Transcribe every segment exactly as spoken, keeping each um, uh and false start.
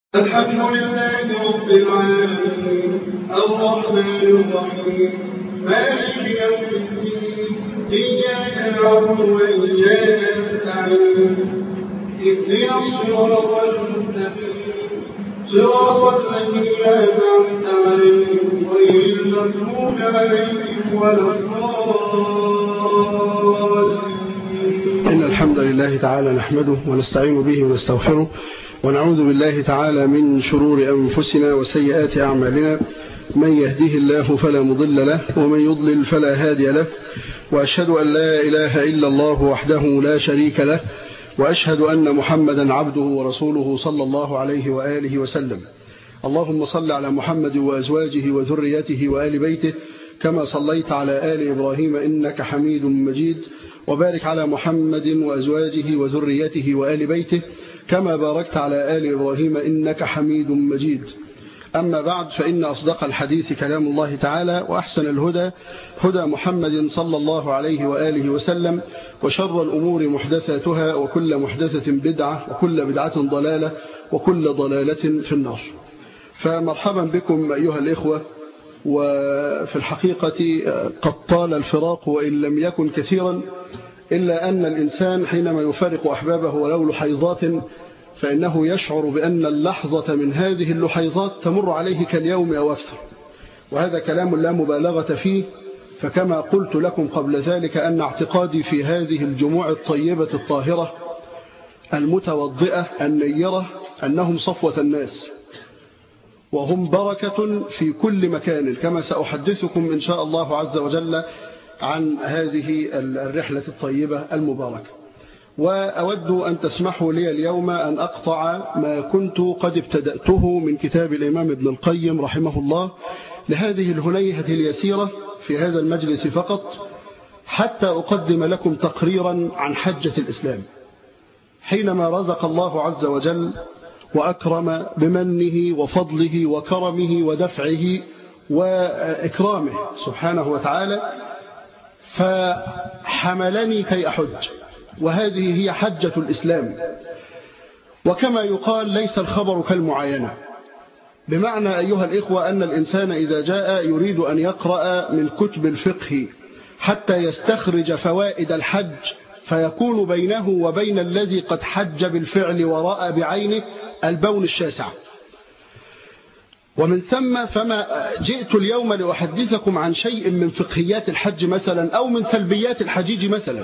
الحمد لله رب العالمين الرحمن الرحيم مالك يوم الدين إياك نعبد وإياك نستعين اهدنا الصراط المستقيم صراط الذين أنعمت عليهم غير المغضوب عليهم ولا الضالين. إن الحمد لله تعالى نحمده ونستعين به ونستغفره ونعوذ بالله تعالى من شرور أنفسنا وسيئات أعمالنا، من يهده الله فلا مضل له ومن يضلل فلا هادي له، وأشهد أن لا إله إلا الله وحده لا شريك له، وأشهد أن محمدا عبده ورسوله صلى الله عليه وآله وسلم. اللهم صل على محمد وأزواجه وذريته وآل بيته كما صليت على آل إبراهيم إنك حميد مجيد، وبارك على محمد وأزواجه وذريته وآل بيته كما باركت على آل إبراهيم إنك حميد مجيد. أما بعد، فإن أصدق الحديث كلام الله تعالى، وأحسن الهدى هدى محمد صلى الله عليه وآله وسلم، وشر الأمور محدثاتها، وكل محدثة بدعة، وكل بدعة ضلالة، وكل ضلالة في النار. فمرحبا بكم أيها الإخوة. وفي الحقيقة قد طال الفراق وإن لم يكن كثيرا، إلا أن الإنسان حينما يفارق أحبابه ولو لحيظات فإنه يشعر بأن اللحظة من هذه اللحيظات تمر عليه كاليوم أو أكثر، وهذا كلام لا مبالغة فيه. فكما قلت لكم قبل ذلك أن اعتقادي في هذه الجموع الطيبة الطاهرة المتوضئة النيرة أنهم صفوة الناس، وهم بركة في كل مكان، كما سأحدثكم إن شاء الله عز وجل عن هذه الرحلة الطيبة المباركة. وأود أن تسمحوا لي اليوم أن أقطع ما كنت قد ابتدأته من كتاب الإمام ابن القيم رحمه الله لهذه الهنيهة اليسيرة في هذا المجلس فقط، حتى أقدم لكم تقريرا عن حجة الإسلام. حينما رزق الله عز وجل وأكرم بمنه وفضله وكرمه ودفعه وإكرامه سبحانه وتعالى، فحملني كي أحج، وهذه هي حجة الإسلام. وكما يقال ليس الخبر كالمعاينة، بمعنى أيها الإخوة أن الإنسان إذا جاء يريد أن يقرأ من كتب الفقه حتى يستخرج فوائد الحج، فيكون بينه وبين الذي قد حج بالفعل ورأى بعينه البون الشاسع. ومن ثم فما جئت اليوم لأحدثكم عن شيء من فقهيات الحج مثلا، أو من سلبيات الحجيج مثلا،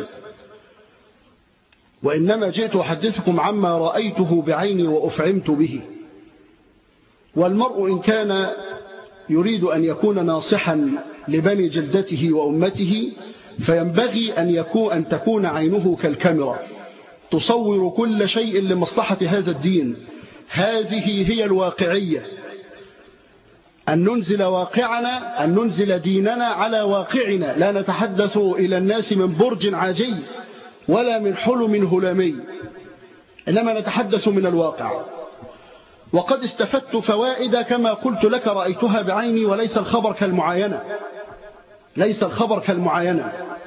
وإنما جئت أحدثكم عما رأيته بعيني وأفعمت به. والمرء إن كان يريد أن يكون ناصحا لبني جلدته وأمته، فينبغي أن يكون أن تكون عينه كالكاميرا تصور كل شيء لمصلحة هذا الدين. هذه هي الواقعية، أن ننزل واقعنا، أن ننزل ديننا على واقعنا، لا نتحدث إلى الناس من برج عاجي ولا من حلم هلامي، إنما نتحدث من الواقع. وقد استفدت فوائد كما قلت لك رأيتها بعيني، وليس الخبر كالمعاينة، ليس الخبر كالمعاينة.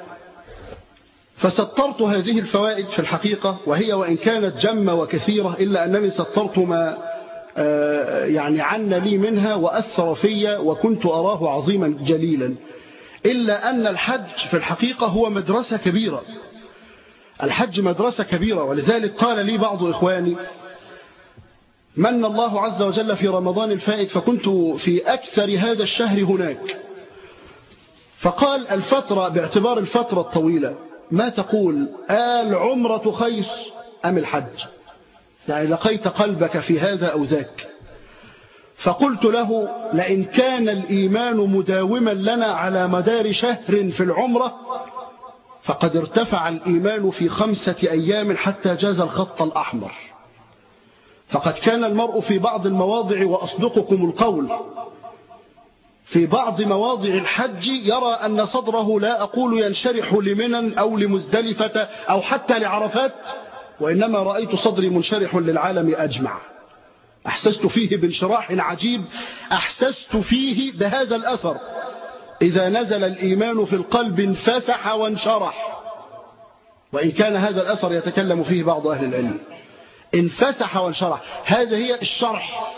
فسطرت هذه الفوائد في الحقيقة، وهي وإن كانت جمة وكثيرة إلا أنني سطرت ما يعني عن لي منها وأثر في، وكنت أراه عظيما جليلا. إلا أن الحج في الحقيقة هو مدرسة كبيرة، الحج مدرسة كبيرة. ولذلك قال لي بعض إخواني: من الله عز وجل في رمضان الفائت فكنت في أكثر هذا الشهر هناك، فقال: الفترة باعتبار الفترة الطويلة ما تقول، العمرة خير أم الحج؟ يعني لقيت قلبك في هذا أو ذاك. فقلت له: لئن كان الإيمان مداوما لنا على مدار شهر في العمرة، فقد ارتفع الإيمان في خمسة أيام حتى جاز الخط الأحمر. فقد كان المرء في بعض المواضع، وأصدقكم القول، في بعض مواضع الحج يرى أن صدره، لا أقول ينشرح لمنى أو لمزدلفة أو حتى لعرفات، وإنما رأيت صدري منشرح للعالم أجمع. أحسست فيه بانشراح عجيب، أحسست فيه بهذا الأثر. إذا نزل الإيمان في القلب انفسح وانشرح، وإن كان هذا الأثر يتكلم فيه بعض أهل العلم. انفسح وانشرح، هذا هي الشرح.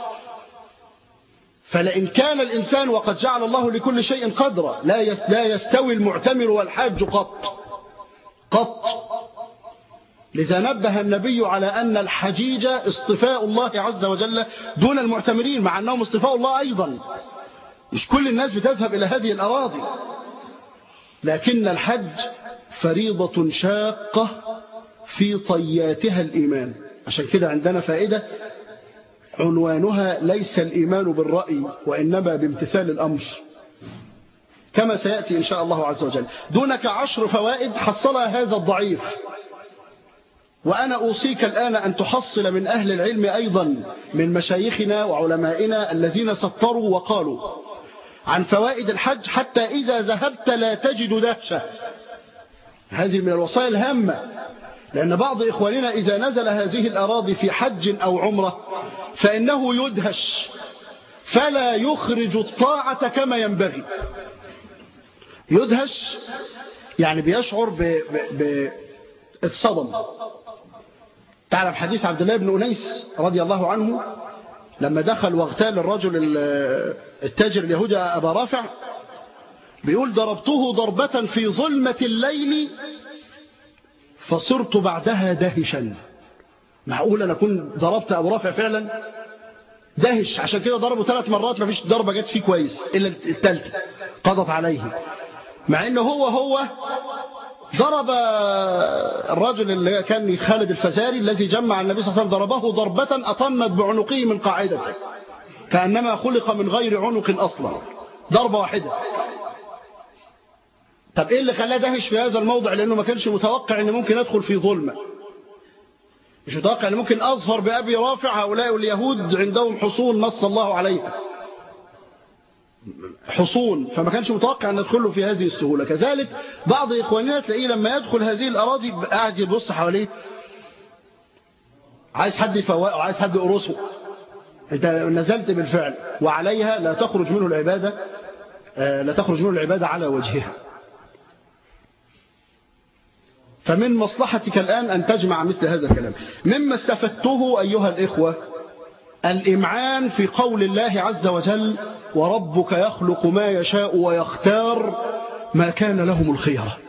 فلئن كان الإنسان وقد جعل الله لكل شيء قدرا لا يستوي المعتمر والحاج قط قط. لذا نبه النبي على أن الحجيج اصطفاء الله عز وجل دون المعتمرين، مع أنهم اصطفاء الله أيضا. مش كل الناس بتذهب إلى هذه الأراضي، لكن الحج فريضة شاقة في طياتها الإيمان. عشان كده عندنا فائدة عنوانها ليس الإيمان بالرأي وإنما بامتثال الأمر، كما سيأتي إن شاء الله عز وجل. دونك عشر فوائد حصلها هذا الضعيف، وأنا أوصيك الآن أن تحصل من أهل العلم أيضا من مشايخنا وعلمائنا الذين سطروا وقالوا عن فوائد الحج حتى إذا ذهبت لا تجد دهشة. هذه من الوصايا الهامة، لأن بعض إخواننا إذا نزل هذه الأراضي في حج أو عمرة فإنه يدهش فلا يخرج الطاعة كما ينبغي. يدهش يعني بيشعر بالصدم. تعلم حديث عبد الله بن أنيس رضي الله عنه لما دخل واغتال الرجل التاجر اليهودي أبا رافع، بيقول ضربته ضربة في ظلمة الليل فصرت بعدها دهشا. معقول أنا أكون ضربت أبو رافع فعلا؟ دهش. عشان كده ضربه ثلاث مرات ما فيش ضربة جت فيه كويس إلا الثالثة قضت عليه، مع أنه هو هو ضرب الرجل اللي كان خالد الفزاري الذي جمع النبي صلى الله عليه وسلم، ضربه ضربة أطنت بعنقه من قاعدته كأنما خلق من غير عنق أصلا، ضربة واحدة. طب إيه اللي خلاه دهش في هذا الموضع؟ لأنه ما كانش متوقع أن ممكن أدخل في ظلمة، مش متوقع أن ممكن أظفر بأبي رافع. هؤلاء اليهود عندهم حصون نص الله عليها، حصون، فما كانش متوقع أن يدخله في هذه السهولة. كذلك بعض إخواننا تلاقيه لما يدخل هذه الأراضي قاعد يبص حواليه، عايز حد يفوقه، عايز حد يقرصه. أنت نزلت بالفعل وعليها لا تخرج منه العبادة، لا تخرج منه العبادة على وجهها. فمن مصلحتك الآن أن تجمع مثل هذا الكلام. مما استفدته أيها الإخوة الإمعان في قول الله عز وجل وربك يخلق ما يشاء ويختار ما كان لهم الخيرة.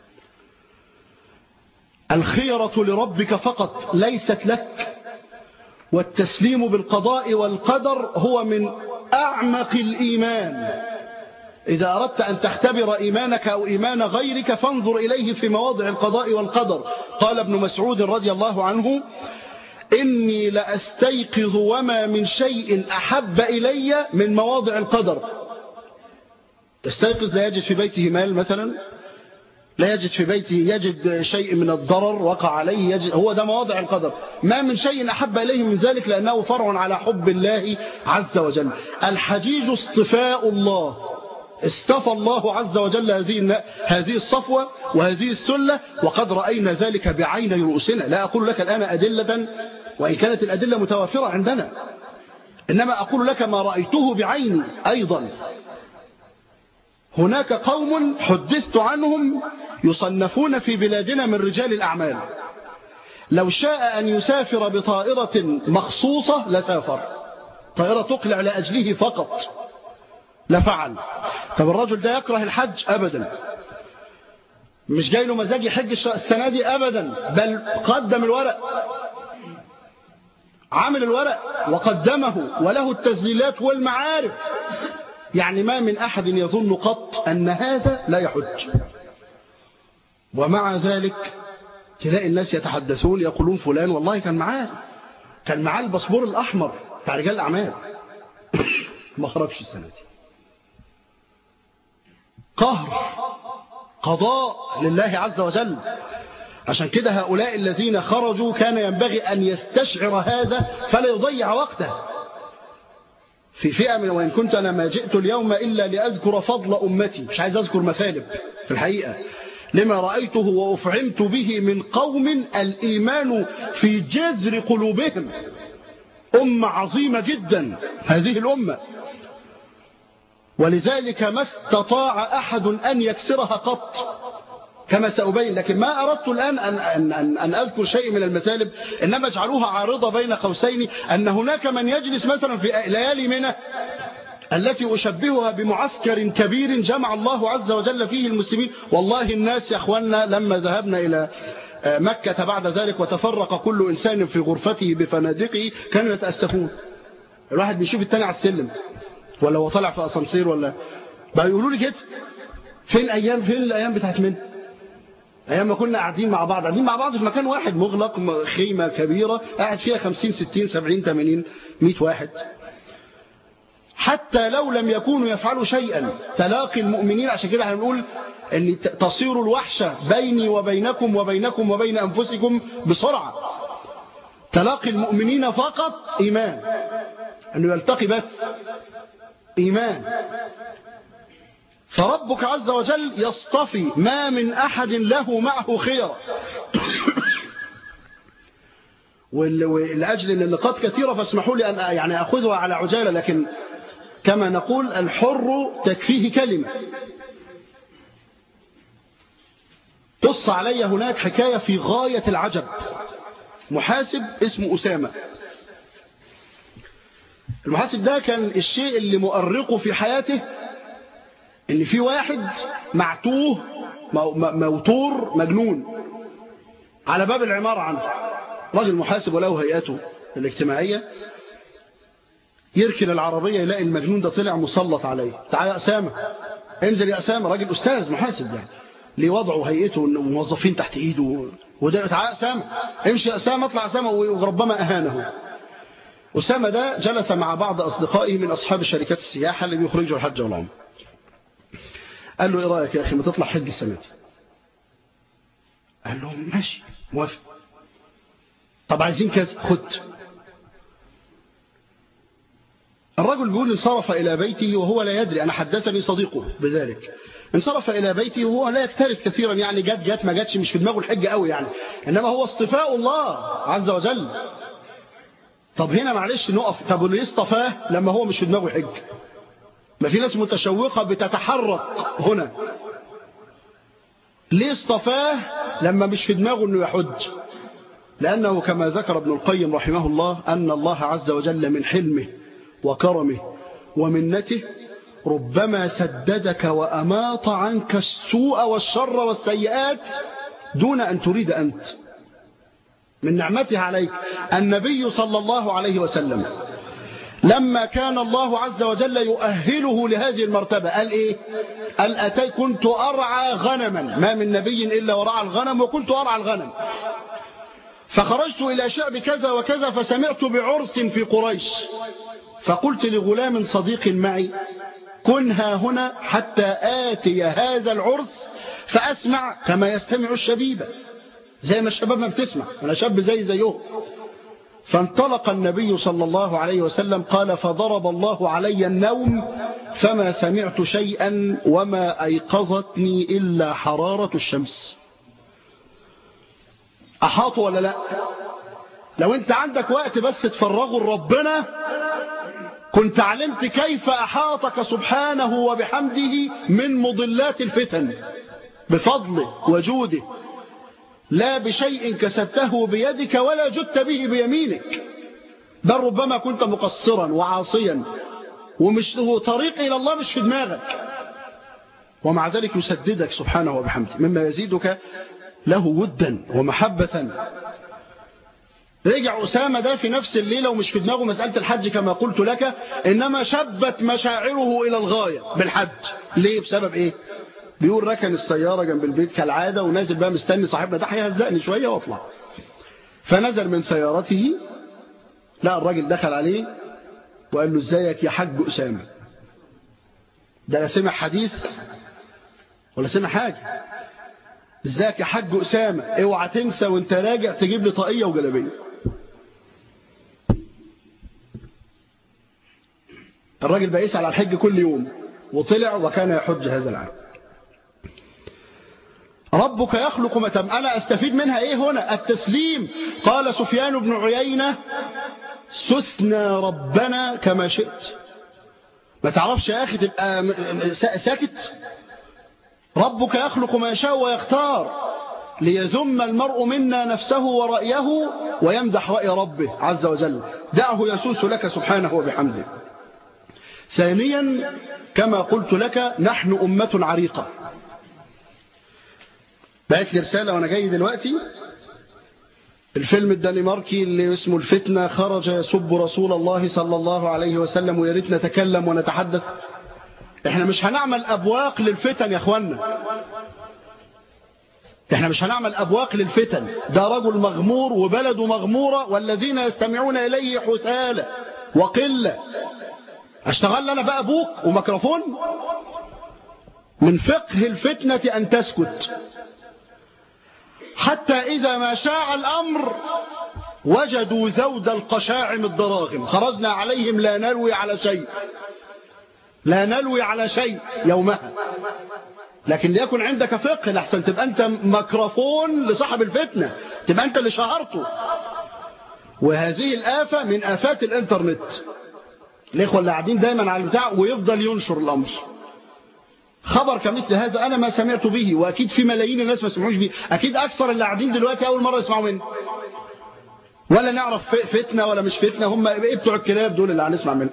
الخيرة لربك فقط ليست لك، والتسليم بالقضاء والقدر هو من أعمق الإيمان. إذا أردت أن تختبر إيمانك أو إيمان غيرك فانظر إليه في مواضع القضاء والقدر. قال ابن مسعود رضي الله عنه إني لأستيقظ وما من شيء أحب إلي من مواضع القدر. تستيقظ لا يجد في بيته مال مثلا، لا يجد في بيته، يجد شيء من الضرر وقع عليه، يجد، هو ده مواضع القدر. ما من شيء أحب إليه من ذلك لأنه فرع على حب الله عز وجل. الحجيج اصطفاء الله، اصطفى الله عز وجل هذه هذه الصفوة وهذه السلة، وقد رأينا ذلك بعين رؤوسنا. لا أقول لك الآن أدلة وإن كانت الأدلة متوافرة عندنا، إنما أقول لك ما رأيته بعيني أيضا. هناك قوم حدثت عنهم يصنفون في بلادنا من رجال الأعمال، لو شاء أن يسافر بطائرة مخصوصة لسافر، طائرة تقلع لأجله فقط لفعل. طب الرجل ده يكره الحج؟ أبدا. مش جاي له مزاج يحج السنة دي؟ أبدا، بل قدم الورق، عامل الورق وقدمه وله التسجيلات والمعارف. يعني ما من أحد يظن قط أن هذا لا يحج، ومع ذلك تلاقي الناس يتحدثون يقولون فلان والله كان معاه كان معاه الباسبور الأحمر بتاع رجال الأعمال ما خرجش السنة دي. قهر، قضاء لله عز وجل. عشان كده هؤلاء الذين خرجوا كان ينبغي أن يستشعر هذا فلا يضيع وقته في فئة من، وإن كنت أنا ما جئت اليوم إلا لأذكر فضل أمتي، مش عايز أذكر مثالب في الحقيقة، لما رأيته وأفعمت به من قوم الإيمان في جذر قلوبهم. أمة عظيمة جدا هذه الأمة، ولذلك ما استطاع أحد أن يكسرها قط. كما سأبين، لكن ما أردت الآن أن, أن, أن, أن أذكر شيء من المثالب، إنما اجعلوها عارضة بين قوسين، أن هناك من يجلس مثلا في ليالي منى التي أشبهها بمعسكر كبير جمع الله عز وجل فيه المسلمين. والله الناس يا أخوانا لما ذهبنا إلى مكة بعد ذلك وتفرق كل إنسان في غرفته بفنادقه كانوا يتأسفون. الواحد بيشوف التاني على السلم ولا هو طالع في أسانسير ولا بقى يقولوا لي كده فين أيام فين الأيام بتاعت منى؟ أيام ما كنا قاعدين مع بعض قاعدين مع بعض في مكان واحد مغلق، خيمة كبيرة قاعد فيها خمسين ستين سبعين ثمانين مئة واحد، حتى لو لم يكونوا يفعلوا شيئا تلاقي المؤمنين. عشان كده هنقول أن تصير الوحشة بيني وبينكم وبينكم وبين أنفسكم بسرعة. تلاقي المؤمنين فقط إيمان، أنه يلتقي بس إيمان. فربك عز وجل يصطفي، ما من أحد له معه خير. ولأجل أن النقاط كثيرة فاسمحوا لي أن يعني أخذها على عجالة، لكن كما نقول الحر تكفيه كلمة. قص علي هناك حكاية في غاية العجب. محاسب اسمه أسامة. المحاسب ده كان الشيء اللي مؤرقه في حياته ان في واحد معتوه موتور مجنون على باب العمارة عنده، راجل محاسب وله هيئته الاجتماعية، يركن العربية يلاقي المجنون ده طلع مسلط عليه. تعال يا أسامة، انزل يا أسامة، راجل أستاذ محاسب يعني ليه وضعه وهيئته وموظفين تحت ايده، وده تعال يا أسامة، امشي يا أسامة، اطلع يا أسامة، وربما أهانه. أسامة ده جلس مع بعض أصدقائه من أصحاب شركات السياحة اللي بيخرجوا الحج والعمرة. قال له ايه رأيك يا أخي ما تطلع حج السنة دي؟ قال له ماشي موافق. طب عايزين كذا، خد. الرجل بيقول انصرف إلى بيته وهو لا يدري، أنا حدثني صديقه بذلك، انصرف إلى بيته وهو لا يكترث كثيرا، يعني جات جات ما جاتش مش في دماغه الحج قوي يعني، إنما هو اصطفاء الله عز وجل. طب هنا معلش نقف، طب اللي اصطفاه لما هو مش في دماغه الحج؟ ما في ناس متشوقة بتتحرك هنا. ليه اصطفاه لما مش في دماغه انه يحج؟ لأنه كما ذكر ابن القيم رحمه الله أن الله عز وجل من حلمه وكرمه ومنته ربما سددك وأماط عنك السوء والشر والسيئات دون أن تريد أنت. من نعمته عليك. النبي صلى الله عليه وسلم لما كان الله عز وجل يؤهله لهذه المرتبة قال إيه؟ قال أتي كنت أرعى غنما، ما من نبي إلا ورعى الغنم، وكنت أرعى الغنم، فخرجت إلى شعب كذا وكذا فسمعت بعرس في قريش، فقلت لغلام صديق معي كنها هنا حتى آتي هذا العرس فأسمع كما يستمع الشبيبة، زي ما الشباب ما بتسمع، أنا شاب زي زيهم. فانطلق النبي صلى الله عليه وسلم قال فضرب الله علي النوم فما سمعت شيئا وما أيقظتني إلا حرارة الشمس. أحاطوا ولا لا؟ لو انت عندك وقت بس تفرغه لربنا كنت علمت كيف أحاطك سبحانه وبحمده من مضلات الفتن بفضله وجوده، لا بشيء كسبته بيدك ولا جدت به بيمينك، بل ربما كنت مقصرا وعاصيا ومش طريق إلى الله مش في دماغك، ومع ذلك يسددك سبحانه وبحمده مما يزيدك له ودا ومحبة. رجع أسامة ده في نفس الليلة ومش في دماغه مسألة الحج كما قلت لك، إنما شبت مشاعره إلى الغاية بالحج. ليه؟ بسبب إيه؟ بيقول ركن السيارة جنب البيت كالعادة ونازل بقى مستني صاحبنا ده هيهزقني شوية واطلع. فنزل من سيارته، لا الراجل دخل عليه وقال له ازيك يا حج أسامة. ده لا سمع حديث ولا سمع حاجة. ازيك يا حج أسامة، اوعى تنسى وانت راجع تجيب لي طاقية وجلابية. الراجل بقى يسأل على الحج كل يوم وطلع وكان يحج هذا العام. ربك يخلق ما تم. أنا أستفيد منها إيه هنا؟ التسليم. قال سفيان بن عيينة سسنا ربنا كما شئت. ما تعرفش يا أخي تبقى ساكت؟ ربك يخلق ما يشاء ويختار ليذم المرء منا نفسه ورأيه ويمدح رأي ربه عز وجل. دعه يسوس لك سبحانه وبحمده. ثانيا كما قلت لك نحن أمة عريقة. بعت لي رسالة وأنا جاي دلوقتي، الفيلم الدنماركي اللي اسمه الفتنة خرج يسب رسول الله صلى الله عليه وسلم ويا ريت نتكلم ونتحدث. احنا مش هنعمل أبواق للفتن يا اخوانا، احنا مش هنعمل أبواق للفتن. ده رجل مغمور وبلده مغمورة والذين يستمعون إليه حثالة وقلة. اشتغل لنا بقى بوق وميكروفون؟ من فقه الفتنة أن تسكت حتى إذا ما شاع الأمر وجدوا زود القشاعم الضراغم خرجنا عليهم لا نلوي على شيء، لا نلوي على شيء يومها. لكن ليكن عندك فقه لحسن تبقى أنت ميكروفون لصاحب الفتنة، تبقى أنت اللي شهرته. وهذه الآفة من آفات الإنترنت. الإخوة اللي قاعدين دايما على البتاع ويفضل ينشر الأمر. خبر كمثل هذا أنا ما سمعت به، وأكيد في ملايين الناس ما سمعوش به. أكيد أكثر اللي قاعدين دلوقتي أول مرة يسمعوا منه، ولا نعرف فتنة ولا مش فتنة. هم إيه بتوع الكلاب دول اللي هنسمع منه؟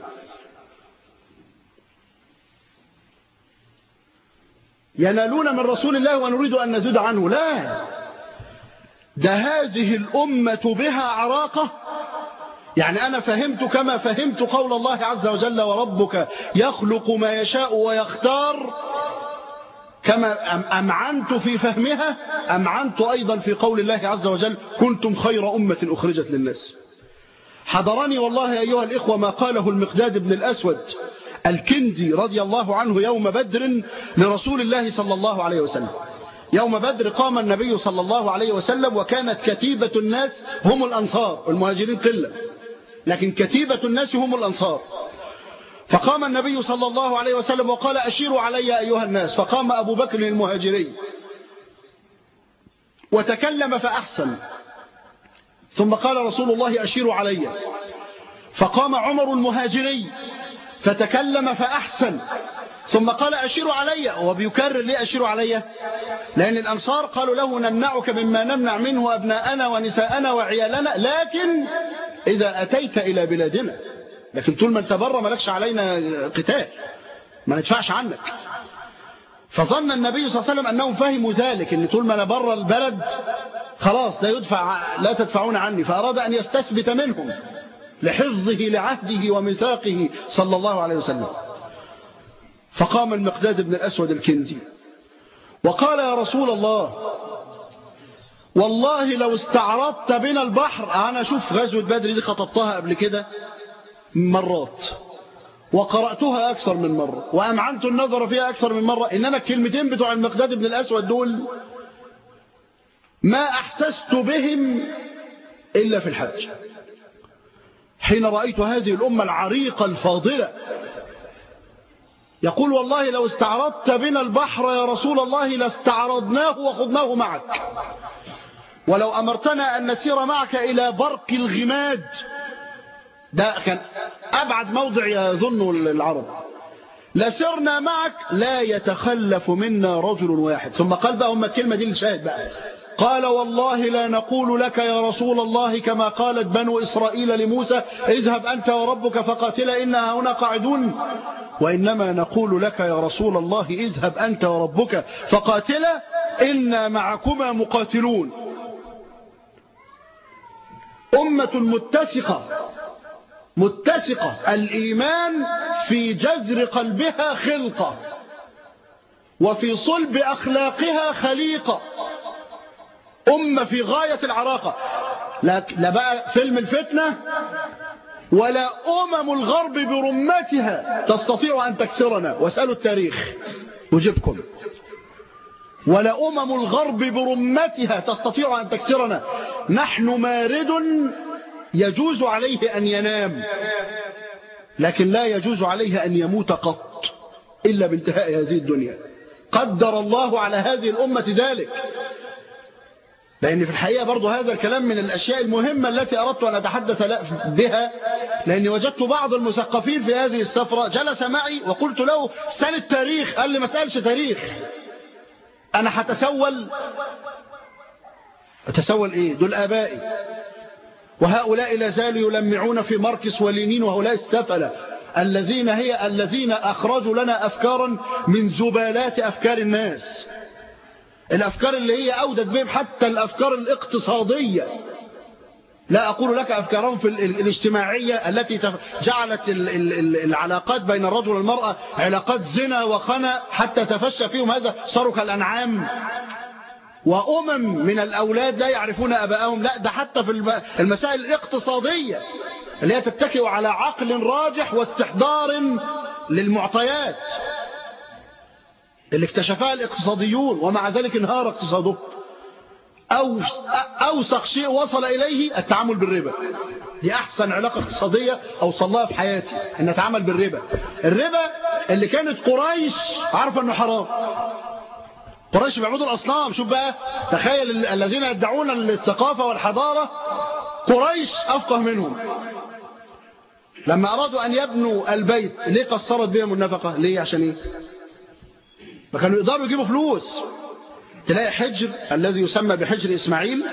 ينالون من رسول الله ونريد أن نزود عنه. لا، ده هذه الأمة بها عراقة. يعني أنا فهمت كما فهمت قول الله عز وجل وربك يخلق ما يشاء ويختار، كما أمعنت في فهمها أمعنت أيضا في قول الله عز وجل كنتم خير أمة أخرجت للناس. حضرني والله أيها الإخوة ما قاله المقداد بن الأسود الكندي رضي الله عنه يوم بدر لرسول الله صلى الله عليه وسلم. يوم بدر قام النبي صلى الله عليه وسلم وكانت كتيبة الناس هم الأنصار، المهاجرين قلة، لكن كتيبة الناس هم الأنصار. فقام النبي صلى الله عليه وسلم وقال أشيروا علي أيها الناس. فقام أبو بكر المهاجري وتكلم فأحسن، ثم قال رسول الله أشيروا علي. فقام عمر المهاجري فتكلم فأحسن، ثم قال أشيروا علي. وهو بيكرر ليه أشيروا علي؟ لأن الأنصار قالوا له نمنعك مما نمنع منه أبناءنا ونساءنا وعيالنا، لكن إذا أتيت إلى بلادنا، لكن طول ما انت بره مالكش علينا قتال، ما ندفعش عنك. فظن النبي صلى الله عليه وسلم أنهم فهموا ذلك، أن طول ما أنا بره البلد خلاص لا يدفع، لا تدفعون عني. فأراد أن يستثبت منهم لحفظه لعهده وميثاقه صلى الله عليه وسلم. فقام المقداد بن الأسود الكندي وقال يا رسول الله والله لو استعرضت بنا البحر. أنا أشوف غزوة بدر دي خطبتها قبل كده مرات وقرأتها أكثر من مرة وأمعنت النظر فيها أكثر من مرة، إنما الكلمتين بتوع المقداد بن الأسود دول ما أحسست بهم إلا في الحج، حين رأيت هذه الأمة العريقة الفاضلة يقول والله لو استعرضت بنا البحر يا رسول الله لاستعرضناه وخضناه معك، ولو أمرتنا أن نسير معك إلى برق الغماد. ده كان أبعد موضع يظن العرب. لسرنا معك لا يتخلف منا رجل واحد. ثم قال بقى هم الكلمة دي الشاهد بقى، قال والله لا نقول لك يا رسول الله كما قالت بنو إسرائيل لموسى اذهب أنت وربك فقاتلا إنا هنا قاعدون، وإنما نقول لك يا رسول الله اذهب أنت وربك فقاتلا إنا معكما مقاتلون. أمة متسقة متسقة، الإيمان في جذر قلبها خلقة وفي صلب أخلاقها خليقة. أمة في غاية العراقة، لا بقى فيلم الفتنة ولا أمم الغرب برمتها تستطيع أن تكسرنا. واسألوا التاريخ وجبكم. ولا أمم الغرب برمتها تستطيع أن تكسرنا. نحن مارد يجوز عليه أن ينام، لكن لا يجوز عليه أن يموت قط إلا بانتهاء هذه الدنيا. قدر الله على هذه الأمة ذلك. لأن في الحقيقة برضو هذا الكلام من الأشياء المهمة التي أردت أن أتحدث بها، لأني وجدت بعض المثقفين في هذه السفرة جلس معي وقلت له سأل التاريخ، قال لي ما سألش تاريخ. أنا هتسول أتسول إيه؟ دول آبائي، وهؤلاء لا زالوا يلمعون في ماركس ولينين، وهؤلاء السفلة الذين هي الذين أخرجوا لنا أفكارا من زبالات أفكار الناس، الأفكار اللي هي أودت بهم حتى الأفكار الاقتصادية. لا أقول لك أفكارهم في الاجتماعية التي جعلت العلاقات بين الرجل والمرأة علاقات زنا وخنا حتى تفشى فيهم هذا، صاروا كالأنعام، وأمم من الأولاد لا يعرفون أبائهم. لا، ده حتى في المسائل الاقتصادية اللي هي تتكئ على عقل راجح واستحضار للمعطيات اللي اكتشفها الاقتصاديون، ومع ذلك انهار اقتصاده. أوسخ شيء وصل إليه التعامل بالربا. دي أحسن علاقة اقتصادية أوصلها في حياتي، أن نتعامل بالربا. الربا اللي كانت قريش عارفة أنه حرام، قريش بيعبدوا الأصنام. شوف بقى، تخيل الذين يدعون الثقافة والحضارة قريش أفقه منهم. لما أرادوا أن يبنوا البيت ليه قصرت بهم النفقة؟ ليه؟ عشان إيه؟ ما كانوا يقدروا يجيبوا فلوس. تلاقي حجر الذي يسمى بحجر إسماعيل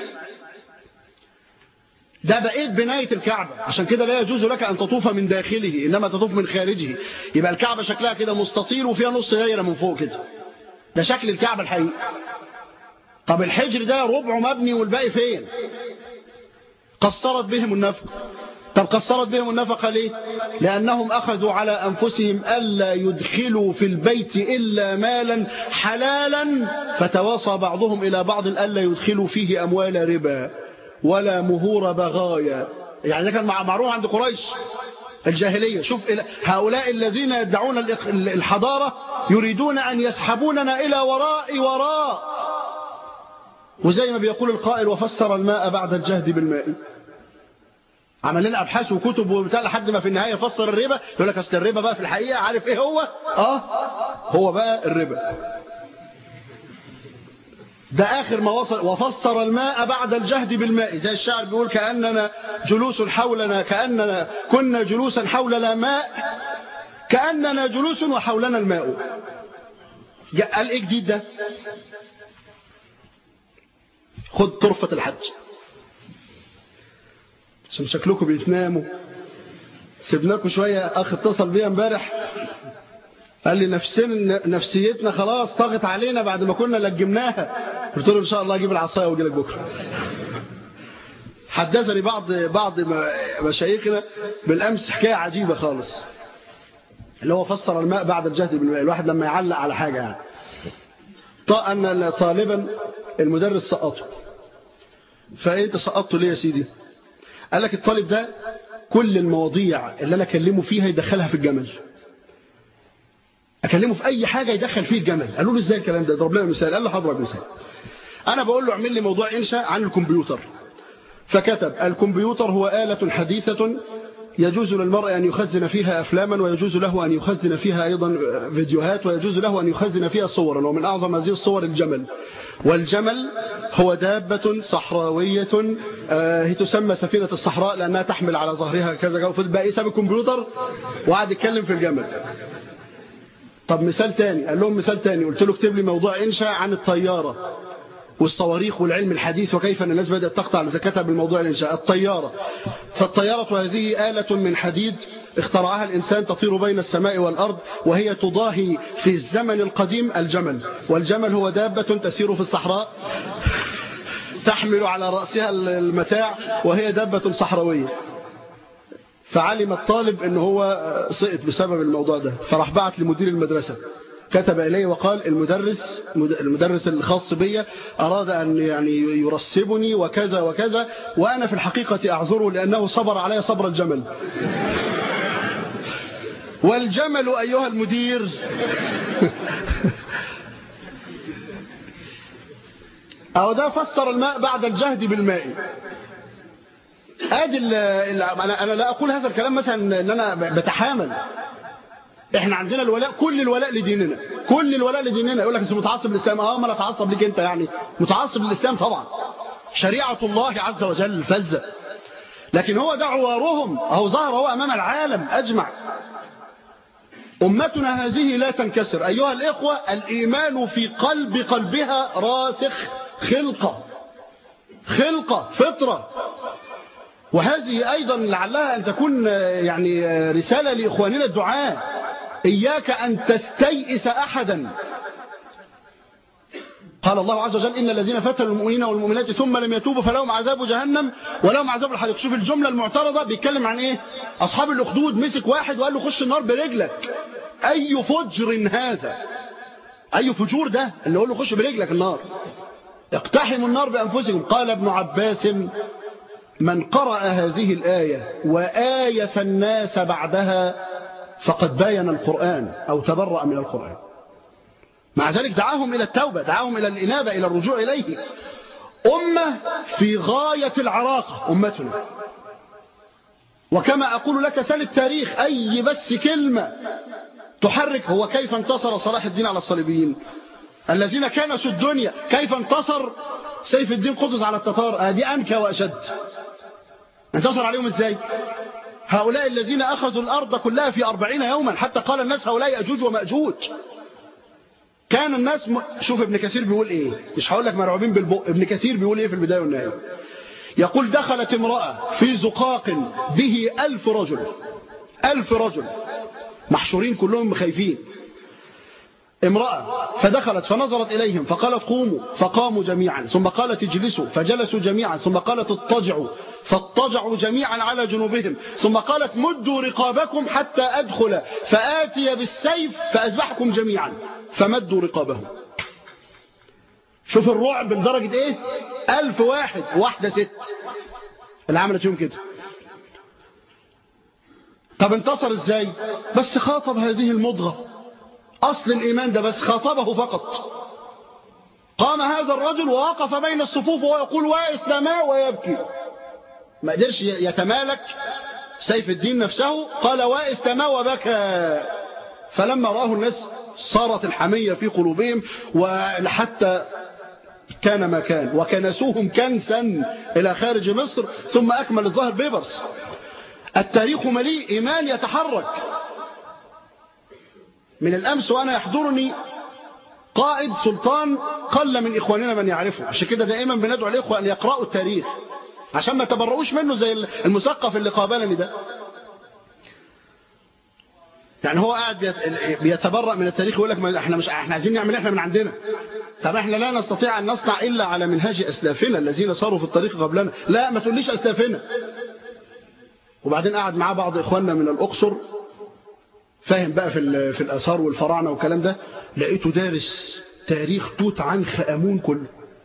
ده بقيت بناية الكعبة، عشان كده لا يجوز لك أن تطوف من داخله، إنما تطوف من خارجه. يبقى الكعبة شكلها كده مستطيل وفيها نص دايرة من فوق كده، ده شكل الكعبة الحقيقي. طب الحجر ده ربعه مبني والباقي فين؟ قصرت بهم النفقة. طب قصرت بهم النفقة ليه؟ لأنهم أخذوا على أنفسهم ألا يدخلوا في البيت إلا مالا حلالا، فتواصى بعضهم إلى بعض ألا يدخلوا فيه أموال ربا ولا مهور بغايا. يعني ده كان معروف عند قريش الجاهلية. شوف هؤلاء الذين يدعون الحضارة يريدون أن يسحبوننا إلى وراء وراء، وزي ما بيقول القائل وفسر الماء بعد الجهد بالماء. عمل لنا أبحاث وكتب وبتاع لحد ما في النهاية فسر الربا. يقول لك أصل الربا بقى في الحقيقة عارف إيه هو؟ آه هو بقى الربا ده آخر ما وصل. وفسر الماء بعد الجهد بالماء، زي الشاعر بيقول كأننا جلوس حولنا، كأننا كنا جلوسا حولنا ماء، كأننا جلوس وحولنا الماء. قال إيه جديد ده؟ خد طرفة الحج عشان شكلكم بيتناموا. سيبناكم شوية. أخ اتصل بيا امبارح قال لي نفسنا نفسيتنا خلاص طغت علينا بعد ما كنا لجمناها. قلت له إن شاء الله أجيب العصاية وأجي لك بكرة. حدثني بعض بعض مشايخنا بالأمس حكاية عجيبة خالص، اللي هو فسر الماء بعد الجهد بالماء. الواحد لما يعلق على حاجة يعني أن طالبا المدرس سقطه، فأنت سقطته ليه يا سيدي؟ قال لك الطالب ده كل المواضيع اللي أنا أكلمه فيها يدخلها في الجمل، أكلمه في أي حاجة يدخل فيه الجمل. قالوا له إزاي الكلام ده؟ ضرب لنا مثال. قال له هضرب مثال. أنا بقول له اعمل لي موضوع إنشاء عن الكمبيوتر، فكتب الكمبيوتر هو آلة حديثة يجوز للمرء أن يخزن فيها أفلاما، ويجوز له أن يخزن فيها أيضا فيديوهات، ويجوز له أن يخزن فيها صورا، ومن أعظم هذه الصور الجمل. والجمل هو دابة صحراوية هي تسمى سفينة الصحراء لأنها تحمل على ظهرها كذا. بقى إيه ساب الكمبيوتر وقعد يتكلم في الجمل. طب مثال تاني. قال لهم مثال تاني. قلت له اكتب لي موضوع إنشاء عن الطيارة والصواريخ والعلم الحديث وكيف أن الناس بدأت تقطع. كتب الموضوع الإنشاء الطيارة. فالطيارة هذه آلة من حديد اخترعها الإنسان تطير بين السماء والأرض، وهي تضاهي في الزمن القديم الجمل. والجمل هو دابة تسير في الصحراء تحمل على رأسها المتاع، وهي دابة صحراوية. فعلم الطالب أنه هو سقط بسبب الموضوع ده، فراح بعت لمدير المدرسة كتب إليه وقال المدرس المدرس الخاص بي أراد أن يعني يرسبني وكذا وكذا، وأنا في الحقيقة أعذره لأنه صبر علي صبر الجمل. والجمل أيها المدير أو ده فسر الماء بعد الجهد بالماء. ادي انا لا اقول هذا الكلام مثلا ان انا بتحامل. احنا عندنا الولاء، كل الولاء لديننا، كل الولاء لديننا. يقول لك انت متعصب للاسلام. اه ما انا اتعصب ليك انت يعني؟ متعصب للاسلام طبعا، شريعه الله عز وجل فزه، لكن هو ده عوارهم اهو ظهر هو امام العالم اجمع. أمتنا هذه لا تنكسر أيها الإخوة. الإيمان في قلب قلبها راسخ، خلقة خلقة فطرة. وهذه أيضا لعلها أن تكون يعني رسالة لإخواننا الدعاة. إياك أن تستيئس أحدا. قال الله عز وجل إن الذين فتنوا المؤمنين والمؤمنات ثم لم يتوبوا فلهم عذاب جهنم ولهم عذاب الحريق. شوف الجملة المعترضة بيتكلم عن إيه؟ أصحاب الأخدود مسك واحد وقال له خش النار برجلك. أي فجر هذا، أي فجور ده اللي يقول له خش برجلك النار. اقتحموا النار بأنفسكم. قال ابن عباس من قرأ هذه الآية وآية الناس بعدها فقد باين القرآن أو تبرأ من القرآن. مع ذلك دعاهم إلى التوبة، دعاهم إلى الإنابة، إلى الرجوع إليه. أمة في غاية العراقة أمتنا. وكما أقول لك سل التاريخ، أي بس كلمة تحرك. هو كيف انتصر صلاح الدين على الصليبيين الذين كانسوا الدنيا؟ كيف انتصر سيف الدين قطز على التتار؟ هذه أنكى وأشد. انتصر عليهم ازاي؟ هؤلاء الذين أخذوا الأرض كلها في أربعين يوما، حتى قال الناس هؤلاء يأجوج ومأجوج. كان الناس م... شوف ابن كثير بيقول ايه، مش هقول لك مرعوبين بالبق. ابن كثير بيقول ايه في البداية والنهاية؟ يقول دخلت امرأة في زقاق به ألف رجل، ألف رجل محشورين كلهم خايفين. امرأة فدخلت فنظرت إليهم فقالت قوموا فقاموا جميعا، ثم قالت اجلسوا فجلسوا جميعا، ثم قالت اضطجعوا فاضطجعوا جميعا على جنوبهم، ثم قالت مدوا رقابكم حتى أدخل فآتي بالسيف فأذبحكم جميعا، فمدوا رقابهم. شوف الرعب لدرجة ايه؟ ألف واحد، واحدة ست اللي عملت يوم كده. طب انتصر ازاي؟ بس خاطب هذه المضغة. أصل الإيمان ده بس خاطبه فقط. قام هذا الرجل ووقف بين الصفوف ويقول وإسلاما ويبكي. ما قدرش يتمالك سيف الدين نفسه، قال وإسلاما وبكى. فلما رآه الناس صارت الحمية في قلوبهم، وحتى كان ما كان وكنسوهم كنسا إلى خارج مصر، ثم أكمل الظاهر بيبرس. التاريخ مليء إيمان يتحرك. من الأمس وأنا يحضرني قائد سلطان قل من إخواننا من يعرفه، عشان كده دائما بندعو الإخوة أن يقرأوا التاريخ عشان ما تبرؤوش منه زي المثقف اللي قابلني ده. يعني هو قاعد بيتبرأ من التاريخ ويقول لك ما احنا مش احنا عايزين نعمل احنا من عندنا. طب احنا لا نستطيع أن نصنع إلا على منهاج أسلافنا الذين صاروا في الطريق قبلنا. لا ما تقوليش أسلافنا. وبعدين قاعد معاه بعض إخواننا من الأقصر فاهم بقى في في الآثار والفراعنة والكلام ده، لقيته دارس تاريخ توت عنخ آمون كله.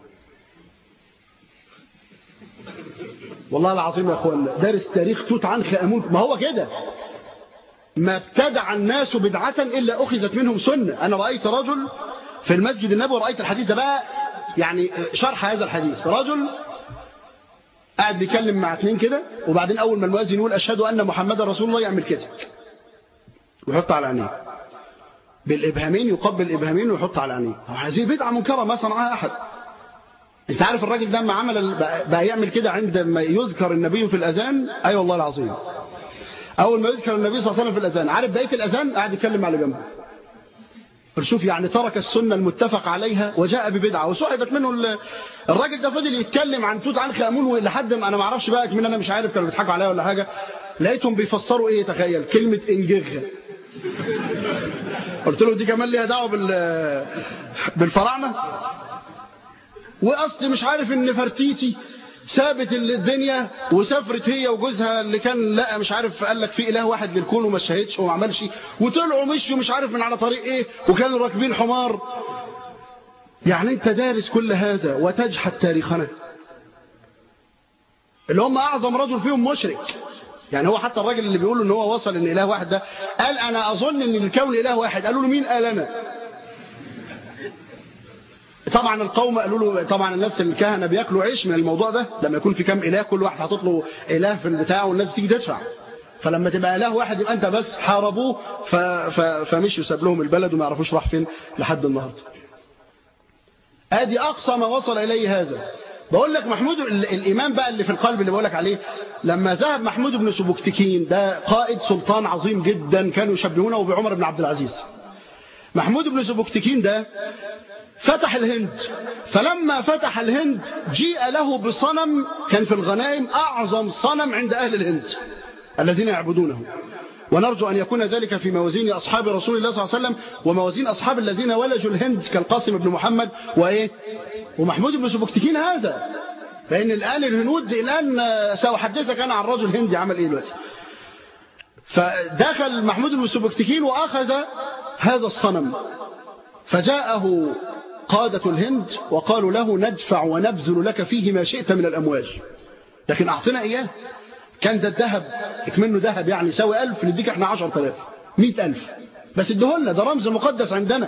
والله العظيم يا أخوانا دارس تاريخ توت عنخ آمون. ما هو كده، ما ابتدع الناس بدعة إلا أخذت منهم سنة. أنا رأيت رجل في المسجد النبوي، ورأيت الحديث ده بقى يعني شرح هذا الحديث. رجل قاعد بيكلم مع اثنين كده، وبعدين أول ما المؤذن يقول أشهد أن محمد رسول الله يعمل كده ويحط على عينيه بالإبهامين، يقبل الإبهامين ويحط على عينيه. هذه بدعة منكرة ما صنعها أحد. أنت عارف الراجل ده ما عمل بقى يعمل كده عندما يذكر النبي في الأذان؟ أي أيوة والله العظيم. أول ما يذكر النبي صلى الله عليه وسلم في الأذان، عارف بقية الأذان قاعد يتكلم مع اللي جنبه. شوف يعني ترك السنة المتفق عليها وجاء ببدعة وسحبت منه. الراجل ده فضل يتكلم عن توت عنخ آمون لحد ما أنا ما اعرفش بقى من أنا مش عارف كانوا بيضحكوا عليا ولا حاجة. لقيتهم بيفسروا إيه؟ تخيل كلمة إنجيغ. قلت له دي كمان ليها دعوه بال بالفراعنه؟ واصل مش عارف ان فرتيتي سابت الدنيا وسافرت هي وجوزها اللي كان لا مش عارف قال لك في اله واحد للكون وما شهدش وما عملش، وطلعوا مشوا مش عارف من على طريق ايه وكانوا راكبين حمار. يعني انت دارس كل هذا وتجحد تاريخنا اللي هم اعظم رجل فيهم مشرك. يعني هو حتى الراجل اللي بيقول ان هو وصل ان اله واحد ده قال انا اظن ان الكون اله واحد. قالوا له مين؟ قال انا. طبعا القوم قالوا له، طبعا الناس الكهنه بياكلوا عيش من الموضوع ده، لما يكون في كام اله كل واحد حاطط له اله في البتاع والناس بتيجي تدفع، فلما تبقى اله واحد يبقى انت بس. حاربوه ف... ف... فمشوا ساب لهم البلد وما يعرفوش راح فين لحد النهارده. ادي اقصى ما وصل اليه هذا. بقول لك محمود الإيمان بقى اللي في القلب اللي بقول لك عليه، لما ذهب محمود بن سبكتكين، ده قائد سلطان عظيم جدا كانوا يشبهونه بعمر بن عبد العزيز. محمود بن سبكتكين ده فتح الهند، فلما فتح الهند جيء له بصنم كان في الغنائم أعظم صنم عند أهل الهند الذين يعبدونه، ونرجو أن يكون ذلك في موازين أصحاب رسول الله صلى الله عليه وسلم وموازين أصحاب الذين ولجوا الهند كالقاسم بن محمد وإيه ومحمود بن سبكتكين هذا. لأن الآن الهنود الآن سأحدثك أنا عن رجل هندي عمل إيه دلوقتي. فدخل محمود بن سبكتكين وأخذ هذا الصنم، فجاءه قادة الهند وقالوا له ندفع ونبذل لك فيه ما شئت من الأموال، لكن أعطنا إياه. كان ده الذهب اكمنه ذهب يعني يساوي ألف، نديك احنا عشر تلاف مئة ألف بس ادهولنا، ده رمز مقدس عندنا.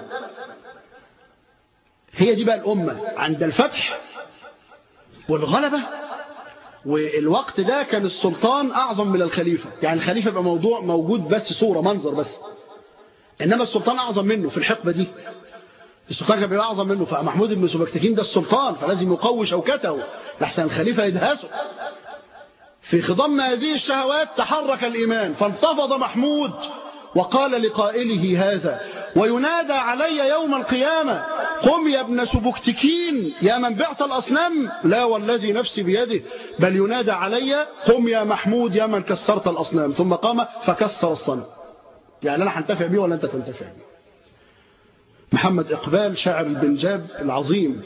هي دي بقى الأمة عند الفتح والغلبة. والوقت ده كان السلطان أعظم من الخليفة، يعني الخليفة يبقى موضوع موجود بس صورة منظر بس، إنما السلطان أعظم منه في الحقبة دي. السلطان كان بيبقى أعظم منه، فمحمود بن سبكتكين ده السلطان، فلازم يقوي شوكته لحسن الخليفة يدهسه. في خضم هذه الشهوات تحرك الإيمان، فانتفض محمود وقال لقائله هذا: وينادى علي يوم القيامة قم يا ابن سبكتكين يا من بعت الأصنام، لا والذي نفسي بيده، بل ينادى علي قم يا محمود يا من كسرت الأصنام. ثم قام فكسر الصنم. يعني أنا هنتفع بيه ولا أنت تنتفع بيه؟ محمد إقبال شاعر البنجاب العظيم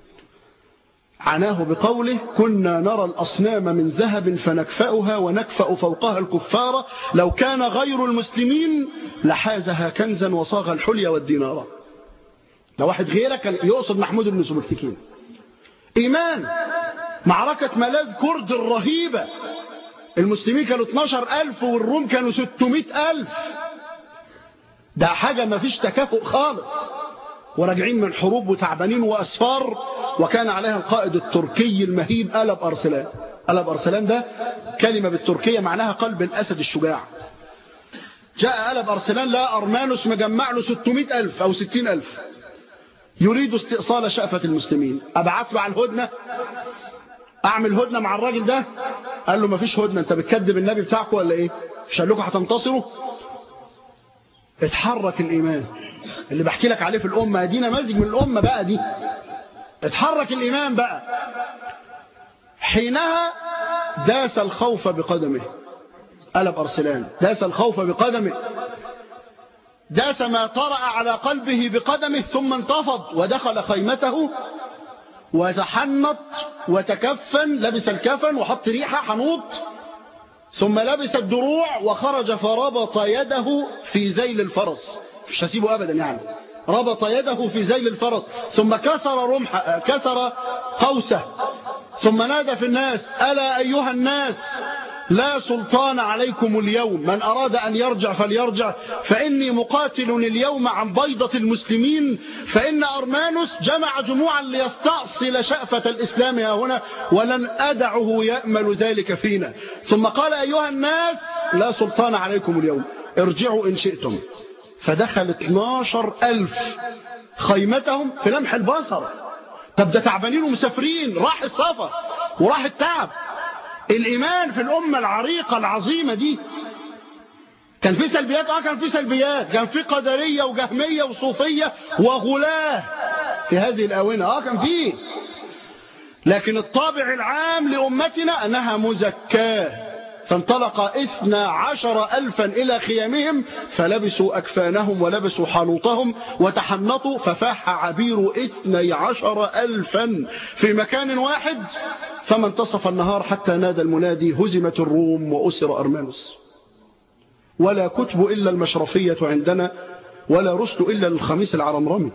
عناه بقوله: كنا نرى الأصنام من ذهب فنكفأها ونكفأ فوقها الكفار، لو كان غير المسلمين لحازها كنزا وصاغ الحلي والدينار. لو واحد غيرك كان يقصد محمود بن سبكتكين. إيمان. معركة ملاذ كرد الرهيبة، المسلمين كانوا اثناشر ألف والروم كانوا ستمائة ألف، ده حاجة ما فيش تكافؤ خالص، وراجعين من حروب وتعبانين وأسفار، وكان عليها القائد التركي المهيب ألب أرسلان. ألب أرسلان ده كلمة بالتركية معناها قلب الأسد الشجاع. جاء ألب أرسلان لا أرمانوس مجمع له ستمائة ألف أو ستين ألف يريد استئصال شأفة المسلمين. أبعث له على الهدنة، أعمل هدنة مع الراجل ده. قال له ما فيش هدنة، أنت بتكذب النبي بتاعكم ولا إيه؟ مش قال لكم هتنتصروا؟ اتحرك الإيمان اللي بحكي لك عليه في الأمة دي، نماذج من الأمة بقى دي. اتحرك الإيمان بقى. حينها داس الخوف بقدمه. ألب أرسلان داس الخوف بقدمه، داس ما طرأ على قلبه بقدمه، ثم انتفض ودخل خيمته وتحنط وتكفن، لبس الكفن وحط ريحة حنوط، ثم لبس الدروع وخرج فربط يده في ذيل الفرس، مش هسيبه أبدا يعني، ربط يده في ذيل الفرس، ثم كسر رمح كسر قوسه، ثم نادى في الناس: ألا أيها الناس لا سلطان عليكم اليوم، من أراد أن يرجع فليرجع، فإني مقاتل اليوم عن بيضة المسلمين، فإن أرمانوس جمع جموعا ليستأصل شأفة الإسلام هنا، ولن أدعه يأمل ذلك فينا. ثم قال: أيها الناس لا سلطان عليكم اليوم، ارجعوا إن شئتم. فدخل اثناشر ألف خيمتهم في لمح البصر. طب ده تعبانين ومسافرين، راح السفر وراح التعب. الإيمان في الأمة العريقة العظيمة دي كان في سلبيات، اه كان في سلبيات، كان في قدرية وجهمية وصوفية وغلاة في هذه الآونة، اه كان فيه، لكن الطابع العام لأمتنا أنها مزكاة. فانطلق اثنا عشر ألفا إلى خيامهم، فلبسوا أكفانهم ولبسوا حنوطهم وتحنطوا، ففاح عبير اثني عشر ألفا في مكان واحد. فما انتصف النهار حتى نادى المنادي: هزمت الروم وأسر أرمانوس. ولا كتب إلا المشرفية عندنا، ولا رسل إلا للخميس العرمرمي.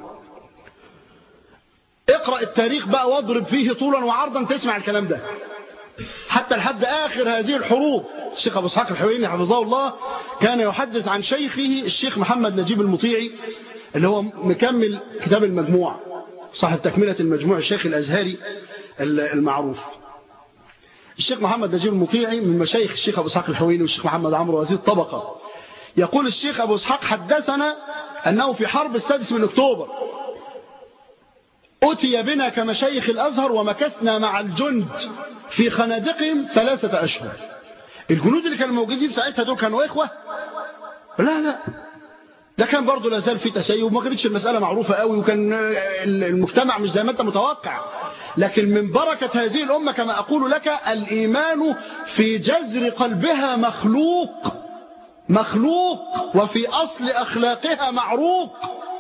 اقرأ التاريخ بقى واضرب فيه طولا وعرضا تسمع الكلام ده. حتى لحد آخر هذه الحروب الشيخ أبو إسحاق الحويني حفظه الله كان يحدث عن شيخه الشيخ محمد نجيب المطيعي، اللي هو مكمل كتاب المجموع، صاحب تكملة المجموع، الشيخ الأزهري المعروف. الشيخ محمد نجيب المطيعي من مشايخ الشيخ أبو إسحاق الحويني والشيخ محمد عمرو هذه الطبقة. يقول الشيخ أبو إسحاق: حدثنا أنه في حرب السادس من أكتوبر أتي بنا كمشايخ الأزهر ومكثنا مع الجند في خنادقهم ثلاثة أشهر. الجنود اللي كانوا موجودين ساعتها دول كانوا إخوة؟ لا لا، ده كان برضه لا زال في تسيب وما كانتش المسألة معروفة قوي، وكان المجتمع مش زي ما أنت متوقع. لكن من بركة هذه الأمة كما أقول لك الإيمان في جذر قلبها مخلوق مخلوق وفي أصل أخلاقها معروق.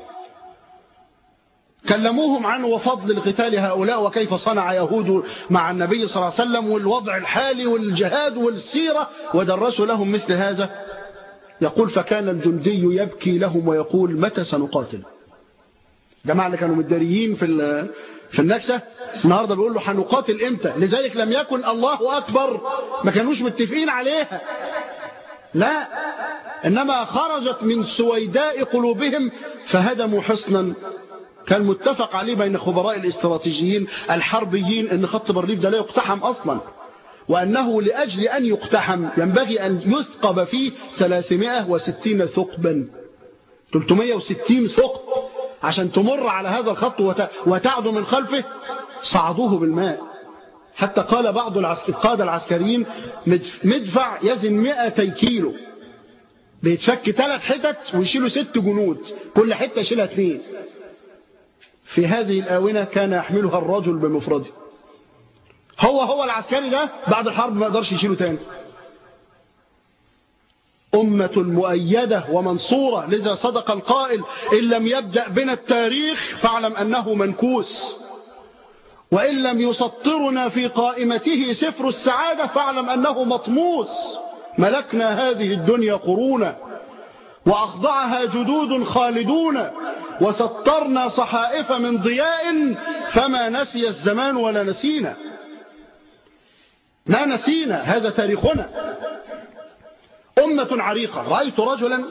كلموهم عنه وفضل القتال هؤلاء وكيف صنع يهود مع النبي صلى الله عليه وسلم والوضع الحالي والجهاد والسيرة، ودرسوا لهم مثل هذا. يقول فكان الجندي يبكي لهم ويقول متى سنقاتل؟ جماعة اللي كانوا متداريين في في النكسة النهاردة بيقول له هنقاتل امتى؟ لذلك لم يكن الله أكبر ما كانوش متفقين عليها، لا، إنما خرجت من سويداء قلوبهم فهدموا حصنا كان متفق عليه بين خبراء الاستراتيجيين الحربيين ان خط بارليف ده لا يقتحم اصلا، وانه لاجل ان يقتحم ينبغي ان يثقب فيه ثلاثمائة وستين ثقبا، ثلاثمائة وستين ثقب عشان تمر على هذا الخط وتعدو من خلفه. صعدوه بالماء حتى قال بعض القادة العسكريين مدفع يزن مئتي كيلو بيتفك ثلاث حتت ويشيلوا ست جنود، كل حتة يشيلها اثنين. في هذه الآونة كان يحملها الرجل بمفرده. هو هو العسكري ده بعد الحرب ما يقدرش يشيله تاني. أمة مؤيدة ومنصورة، لذا صدق القائل إن لم يبدأ بنا التاريخ فاعلم أنه منكوس، وإن لم يسطرنا في قائمته سفر السعادة فاعلم أنه مطموس. ملكنا هذه الدنيا قرونا وأخضعها جدود خالدون، وسطرنا صحائف من ضياء فما نسي الزمان ولا نسينا، ما نسينا، هذا تاريخنا. أمة عريقة. رأيت رجلا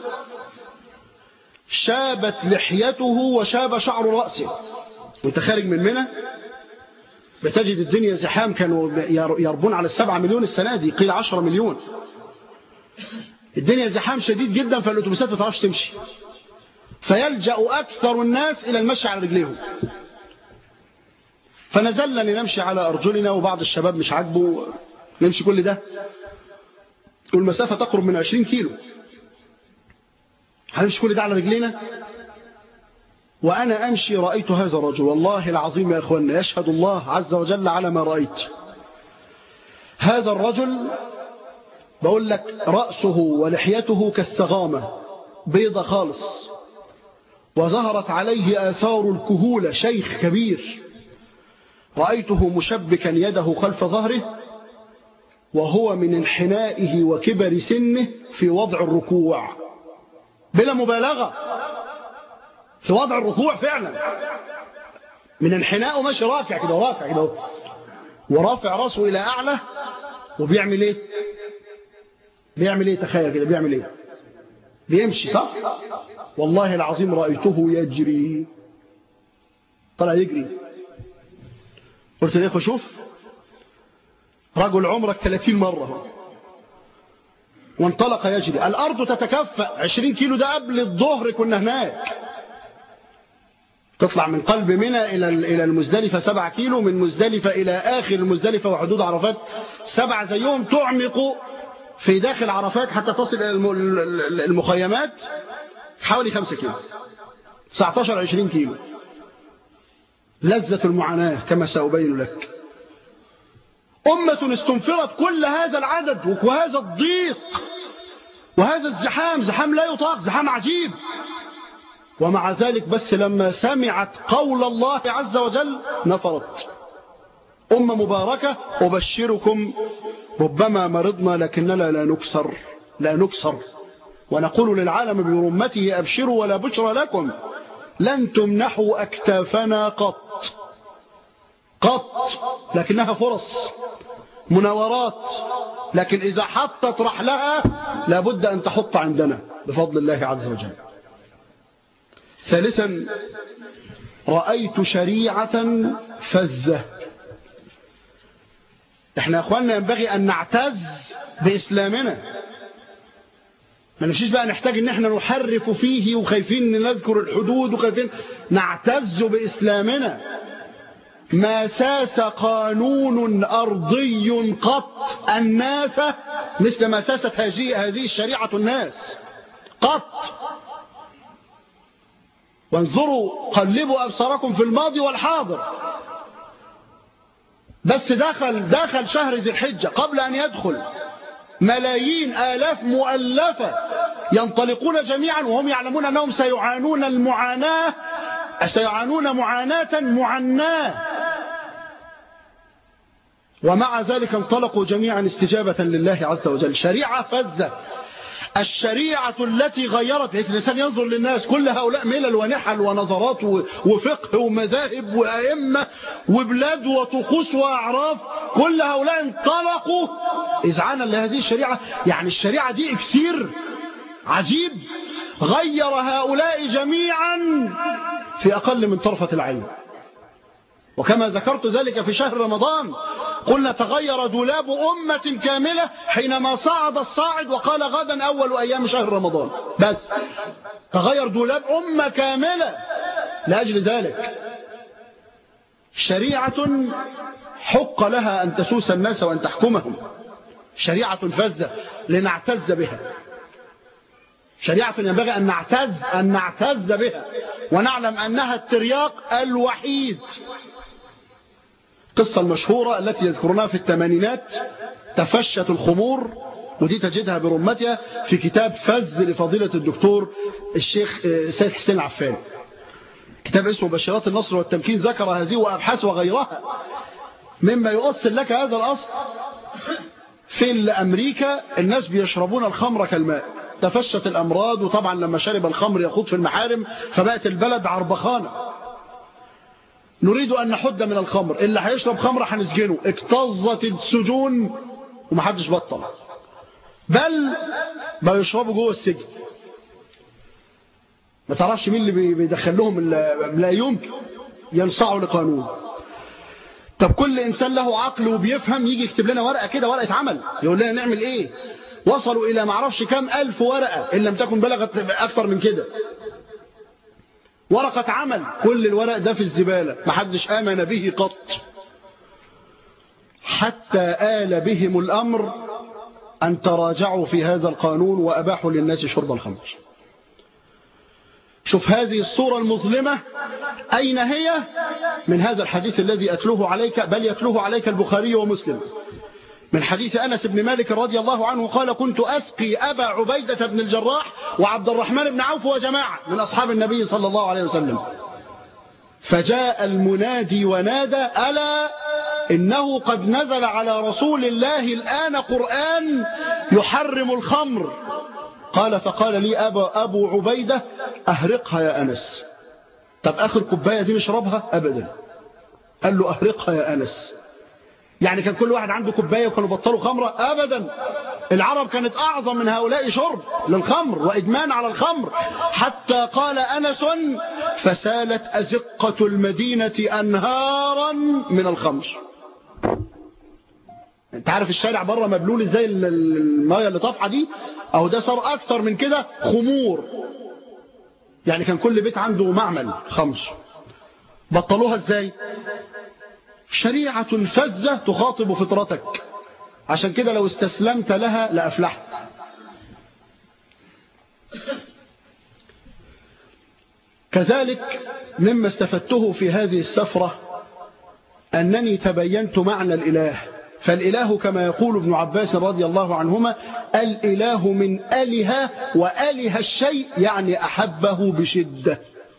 شابت لحيته وشاب شعر رأسه، وانت خارج من منى بتجد الدنيا زحام، كانوا يربون على السبعة مليون السنة دي، قيل عشرة مليون. الدنيا زحام شديد جدا، فالأتوبيسات ما تعرفش تمشي، فيلجأ أكثر الناس إلى المشي على رجليهم. فنزلنا لنمشي على أرجلنا، وبعض الشباب مش عاجبه نمشي كل ده، والمسافة تقرب من عشرين كيلو، هنمشي كل ده على رجلينا. وأنا أمشي رأيت هذا الرجل، والله العظيم يا أخوانا يشهد الله عز وجل على ما رأيت. هذا الرجل بقول لك رأسه ولحيته كالثغامة بيضة خالص، وظهرت عليه آثار الكهولة، شيخ كبير. رأيته مشبكا يده خلف ظهره، وهو من انحنائه وكبر سنه في وضع الركوع، بلا مبالغة، في وضع الركوع فعلا، من انحنائه ماشي رافع كده ورافع كده ورافع راسه إلى أعلى، وبيعمل إيه؟ بيعمل إيه؟ تخيل كده بيعمل إيه؟ بيمشي صح؟ والله العظيم رأيته يجري، طلع يجري. قلت ليه شوف رجل عمرك ثلاثين مرة وانطلق يجري. الأرض تتكفأ عشرين كيلو، ده قبل الظهر كنا هناك. تطلع من قلب منى إلى إلى المزدلفة سبعة كيلو، من مزدلفة إلى آخر المزدلفة وحدود عرفات سبعة زيهم، تعمق في داخل عرفات حتى تصل إلى المخيمات حوالي خمسة كيلو، تسعة عشر عشرين كيلو. لذة المعاناة كما سأبين لك. أمة استنفرت كل هذا العدد وهذا الضيق وهذا الزحام، زحام لا يطاق، زحام عجيب. ومع ذلك بس لما سمعت قول الله عز وجل نفرت. أمة مباركة. أبشركم ربما مرضنا لكننا لا نكسر، لا نكسر، ونقول للعالم برمته أبشروا ولا بشر لكم، لن تمنحوا أكتافنا قط قط، لكنها فرص مناورات، لكن إذا حطت رحلها لابد أن تحط عندنا بفضل الله عز وجل. ثالثا رأيت شريعة فذة. احنا يا اخواننا ينبغي أن نعتز بإسلامنا، ما نمشيش بقى نحتاج ان احنا نحرف فيه وخايفين نذكر الحدود وخايفين، نعتز بإسلامنا. ما ساس قانون أرضي قط الناس مثل ما ساست هذه هذه الشريعة الناس قط. وانظروا قلبوا أبصاركم في الماضي والحاضر. بس دخل دخل شهر ذي الحجة قبل أن يدخل ملايين آلاف مؤلفة ينطلقون جميعا وهم يعلمون أنهم سيعانون المعاناة سيعانون معاناة معناه، ومع ذلك انطلقوا جميعا استجابة لله عز وجل. شريعة فذة، الشريعة التي غيرت بحيث الإنسان ينظر للناس كل هؤلاء ملل ونحل ونظرات وفقه ومذاهب وأئمة وبلاد وطقوس وأعراف، كل هؤلاء انطلقوا إذعانا لهذه الشريعة. يعني الشريعة دي إكسير عجيب غير هؤلاء جميعا في أقل من طرفة العين. وكما ذكرت ذلك في شهر رمضان قلنا تغير دولاب أمة كاملة حينما صعد الصاعد وقال غدا أول أيام شهر رمضان، بس تغير دولاب أمة كاملة لأجل ذلك. شريعة حق لها أن تسوس الناس وأن تحكمهم، شريعة فذة لنعتز بها، شريعة ينبغي أن نعتز أن نعتز بها ونعلم أنها الترياق الوحيد. قصة المشهورة التي يذكرونها في الثمانينات، تفشت الخمور، ودي تجدها برمتها في كتاب فز لفضيلة الدكتور الشيخ سيد حسين العفاني، كتاب اسمه بشرات النصر والتمكين، ذكر هذه وأبحاث وغيرها. مما يؤصل لك هذا الأصل، في أمريكا الناس بيشربون الخمر كالماء، تفشت الأمراض، وطبعا لما شرب الخمر يخوض في المحارم فبقت البلد عربخانة. نريد أن نحد من الخمر، اللي هيشرب خمر هنسجنه، اكتظت السجون ومحدش بطل، بل بقوا يشربوا جوه السجن. ما تعرفش مين اللي بيدخل لهم، لا يمكن ينصعوا لقانون. طب كل إنسان له عقل وبيفهم يجي يكتب لنا ورقة كده، ورقة عمل، يقول لنا نعمل إيه. وصلوا إلى معرفش كام ألف ورقة إن لم تكن بلغت أكثر من كده، ورقة عمل، كل الورق ده في الزبالة، محدش آمن به قط، حتى آل بهم الأمر أن تراجعوا في هذا القانون وأباحوا للناس شرب الخمر. شوف هذه الصورة المظلمة أين هي؟ من هذا الحديث الذي أتلوه عليك، بل يتلوه عليك البخاري ومسلم، من حديث أنس بن مالك رضي الله عنه قال: كنت أسقي أبا عبيدة بن الجراح وعبد الرحمن بن عوف وجماعة من أصحاب النبي صلى الله عليه وسلم، فجاء المنادي ونادى: ألا إنه قد نزل على رسول الله الآن قرآن يحرم الخمر. قال: فقال لي أبا أبو عبيدة: أهرقها يا أنس. طب آخر كوباية دي نشربها؟ أبدا. قال له: أهرقها يا أنس. يعني كان كل واحد عنده كوباية وكانوا بطلوا خمرة؟ أبدا. العرب كانت أعظم من هؤلاء شرب للخمر وإدمان على الخمر، حتى قال أنس: فسالت أزقة المدينة أنهارا من الخمر. انت عارف الشارع بره مبلول ازاي المياه اللي طافحه دي؟ اهو ده صار اكتر من كده خمور. يعني كان كل بيت عنده معمل خمر. بطلوها ازاي؟ شريعة فذة تخاطب فطرتك، عشان كده لو استسلمت لها لأفلحت. كذلك مما استفدته في هذه السفرة أنني تبينت معنى الإله. فالإله كما يقول ابن عباس رضي الله عنهما: الإله من أله، وأله الشيء يعني أحبه بشدة.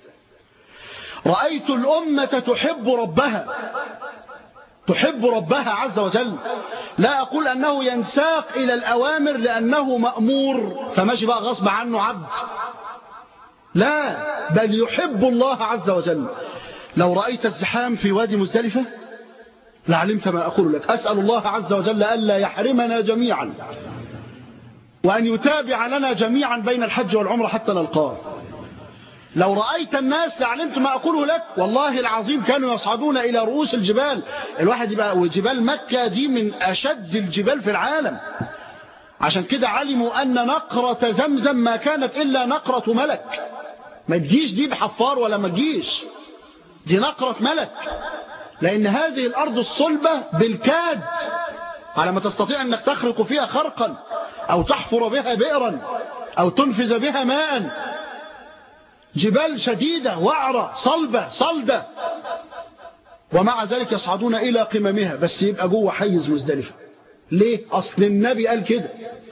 رأيت الأمة تحب ربها، تحب ربها عز وجل. لا أقول أنه ينساق إلى الأوامر لأنه مأمور فماشي بقى غصب عنه عبد، لا، بل يحب الله عز وجل. لو رأيت الزحام في وادي مزدلفة لعلمت ما أقول لك. أسأل الله عز وجل ألا يحرمنا جميعا، وأن يتابع لنا جميعا بين الحج والعمرة حتى نلقاه. لو رأيت الناس لعلمت ما أقوله لك. والله العظيم كانوا يصعدون إلى رؤوس الجبال. الواحد يبقى، وجبال مكة دي من أشد الجبال في العالم، عشان كده علموا أن نقرة زمزم ما كانت إلا نقرة ملك. ما تجيش دي بحفار ولا ما تجيش، دي نقرة ملك. لأن هذه الأرض الصلبة بالكاد على ما تستطيع أنك تخرق فيها خرقا أو تحفر بها بئرا أو تنفذ بها ماء. جبال شديدة وعرة صلبة صلدة، ومع ذلك يصعدون إلى قممها، بس يبقى جوه حيز مزدلفة. ليه؟ أصل النبي قال كده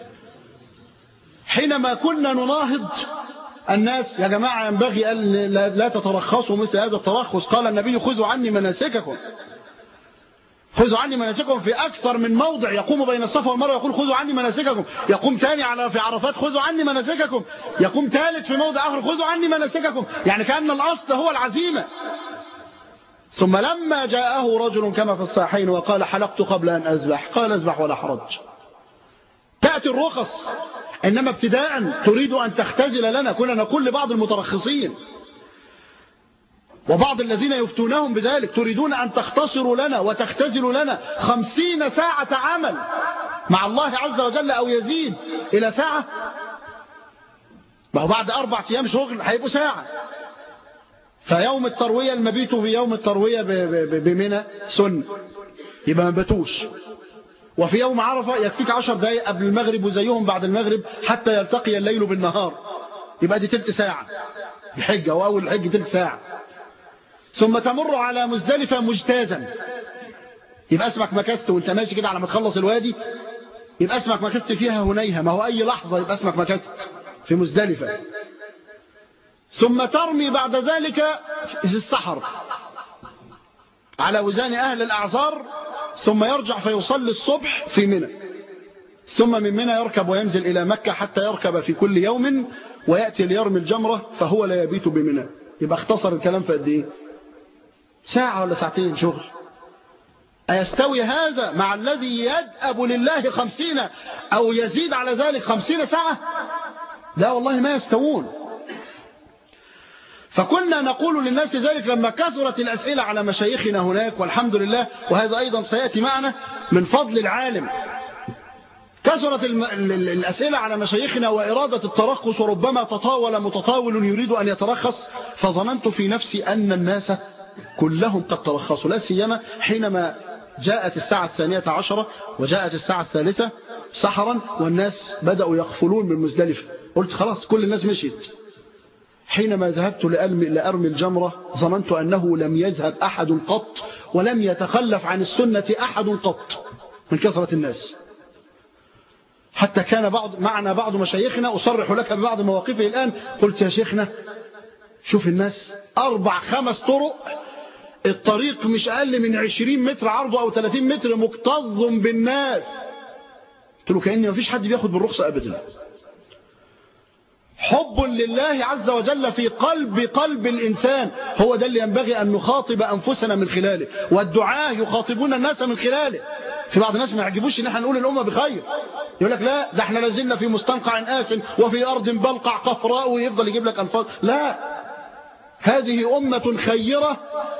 حينما كنا نناهض الناس: يا جماعة ينبغي أن لا تترخصوا مثل هذا الترخص. قال النبي: خذوا عني مناسككم، خذوا عني مناسككم. في أكثر من موضع يقوم بين الصفا والمروة يقول: خذوا عني مناسككم. يقوم تاني على في عرفات: خذوا عني مناسككم. يقوم ثالث في موضع آخر: خذوا عني مناسككم. يعني كأن الأصل هو العزيمة. ثم لما جاءه رجل كما في الصحيحين وقال: حلقت قبل أن أذبح، قال: اذبح ولا حرج. تأتي الرخص، إنما ابتداء تريد أن تختزل لنا. كنا نقول لبعض المترخصين وبعض الذين يفتونهم بذلك: تريدون أن تختصروا لنا وتختزلوا لنا خمسين ساعة عمل مع الله عز وجل أو يزيد إلى ساعة. ما هو بعد أربع أيام شغل هيبقوا ساعة. فيوم التروية المبيت في يوم التروية بمنى سنة، يبقى ما باتوش. وفي يوم عرفة يكفيك عشر دقائق قبل المغرب وزيهم بعد المغرب حتى يلتقي الليل بالنهار، يبقى دي تلت ساعة الحجة، وأول الحج تلت ساعة. ثم تمر على مزدلفة مجتازا، يبقى اسمك مكست وانت ماشي كده على ما تخلص الوادي، يبقى اسمك مكست فيها هنيها، ما هو أي لحظة يبقى اسمك مكست في مزدلفة. ثم ترمي بعد ذلك في السحر على وزان أهل الأعذار، ثم يرجع فيصلي الصبح في منى، ثم من منى يركب وينزل إلى مكة حتى يركب في كل يوم ويأتي ليرمي الجمرة، فهو لا يبيت بمنى. يبقى اختصر الكلام في قد ايه؟ ساعة ولا ساعتين شغل. أيستوي هذا مع الذي يدأب لله خمسين أو يزيد على ذلك خمسين ساعة؟ لا والله ما يستوون. فكنا نقول للناس ذلك لما كثرت الأسئلة على مشايخنا هناك، والحمد لله، وهذا أيضا سيأتي معنا من فضل العالم. كثرت الأسئلة على مشايخنا وإرادة الترخص، وربما تطاول متطاول يريد أن يترخص، فظننت في نفسي أن الناس كلهم قد ترخصوا، لا سيما حينما جاءت الساعة الثانية عشرة وجاءت الساعة الثالثة سحرا والناس بدأوا يغفلون من مزدلفة. قلت خلاص كل الناس مشيت. حينما ذهبت لأرمي الجمرة ظننت أنه لم يذهب أحد قط ولم يتخلف عن السنة أحد قط من كثرة الناس. حتى كان بعض معنا بعض مشايخنا، أصرح لك ببعض مواقفه الآن، قلت يا شيخنا شوف الناس أربع خمس طرق، الطريق مش أقل من عشرين متر عرضه أو ثلاثين متر مكتظ بالناس. قلت له كأني ما فيش حد بياخد بالرخصة أبدا. حب لله عز وجل في قلب قلب الإنسان، هو ده اللي ينبغي أن نخاطب أنفسنا من خلاله، والدعاة يخاطبون الناس من خلاله. في بعض الناس ما يعجبوش ان احنا نقول الأمة بخير، يقول لك لا ده احنا لازلنا في مستنقع آس وفي أرض بلقع قفراء، ويفضل يجيب لك ألفاظ. لا، هذه أمة خيرة،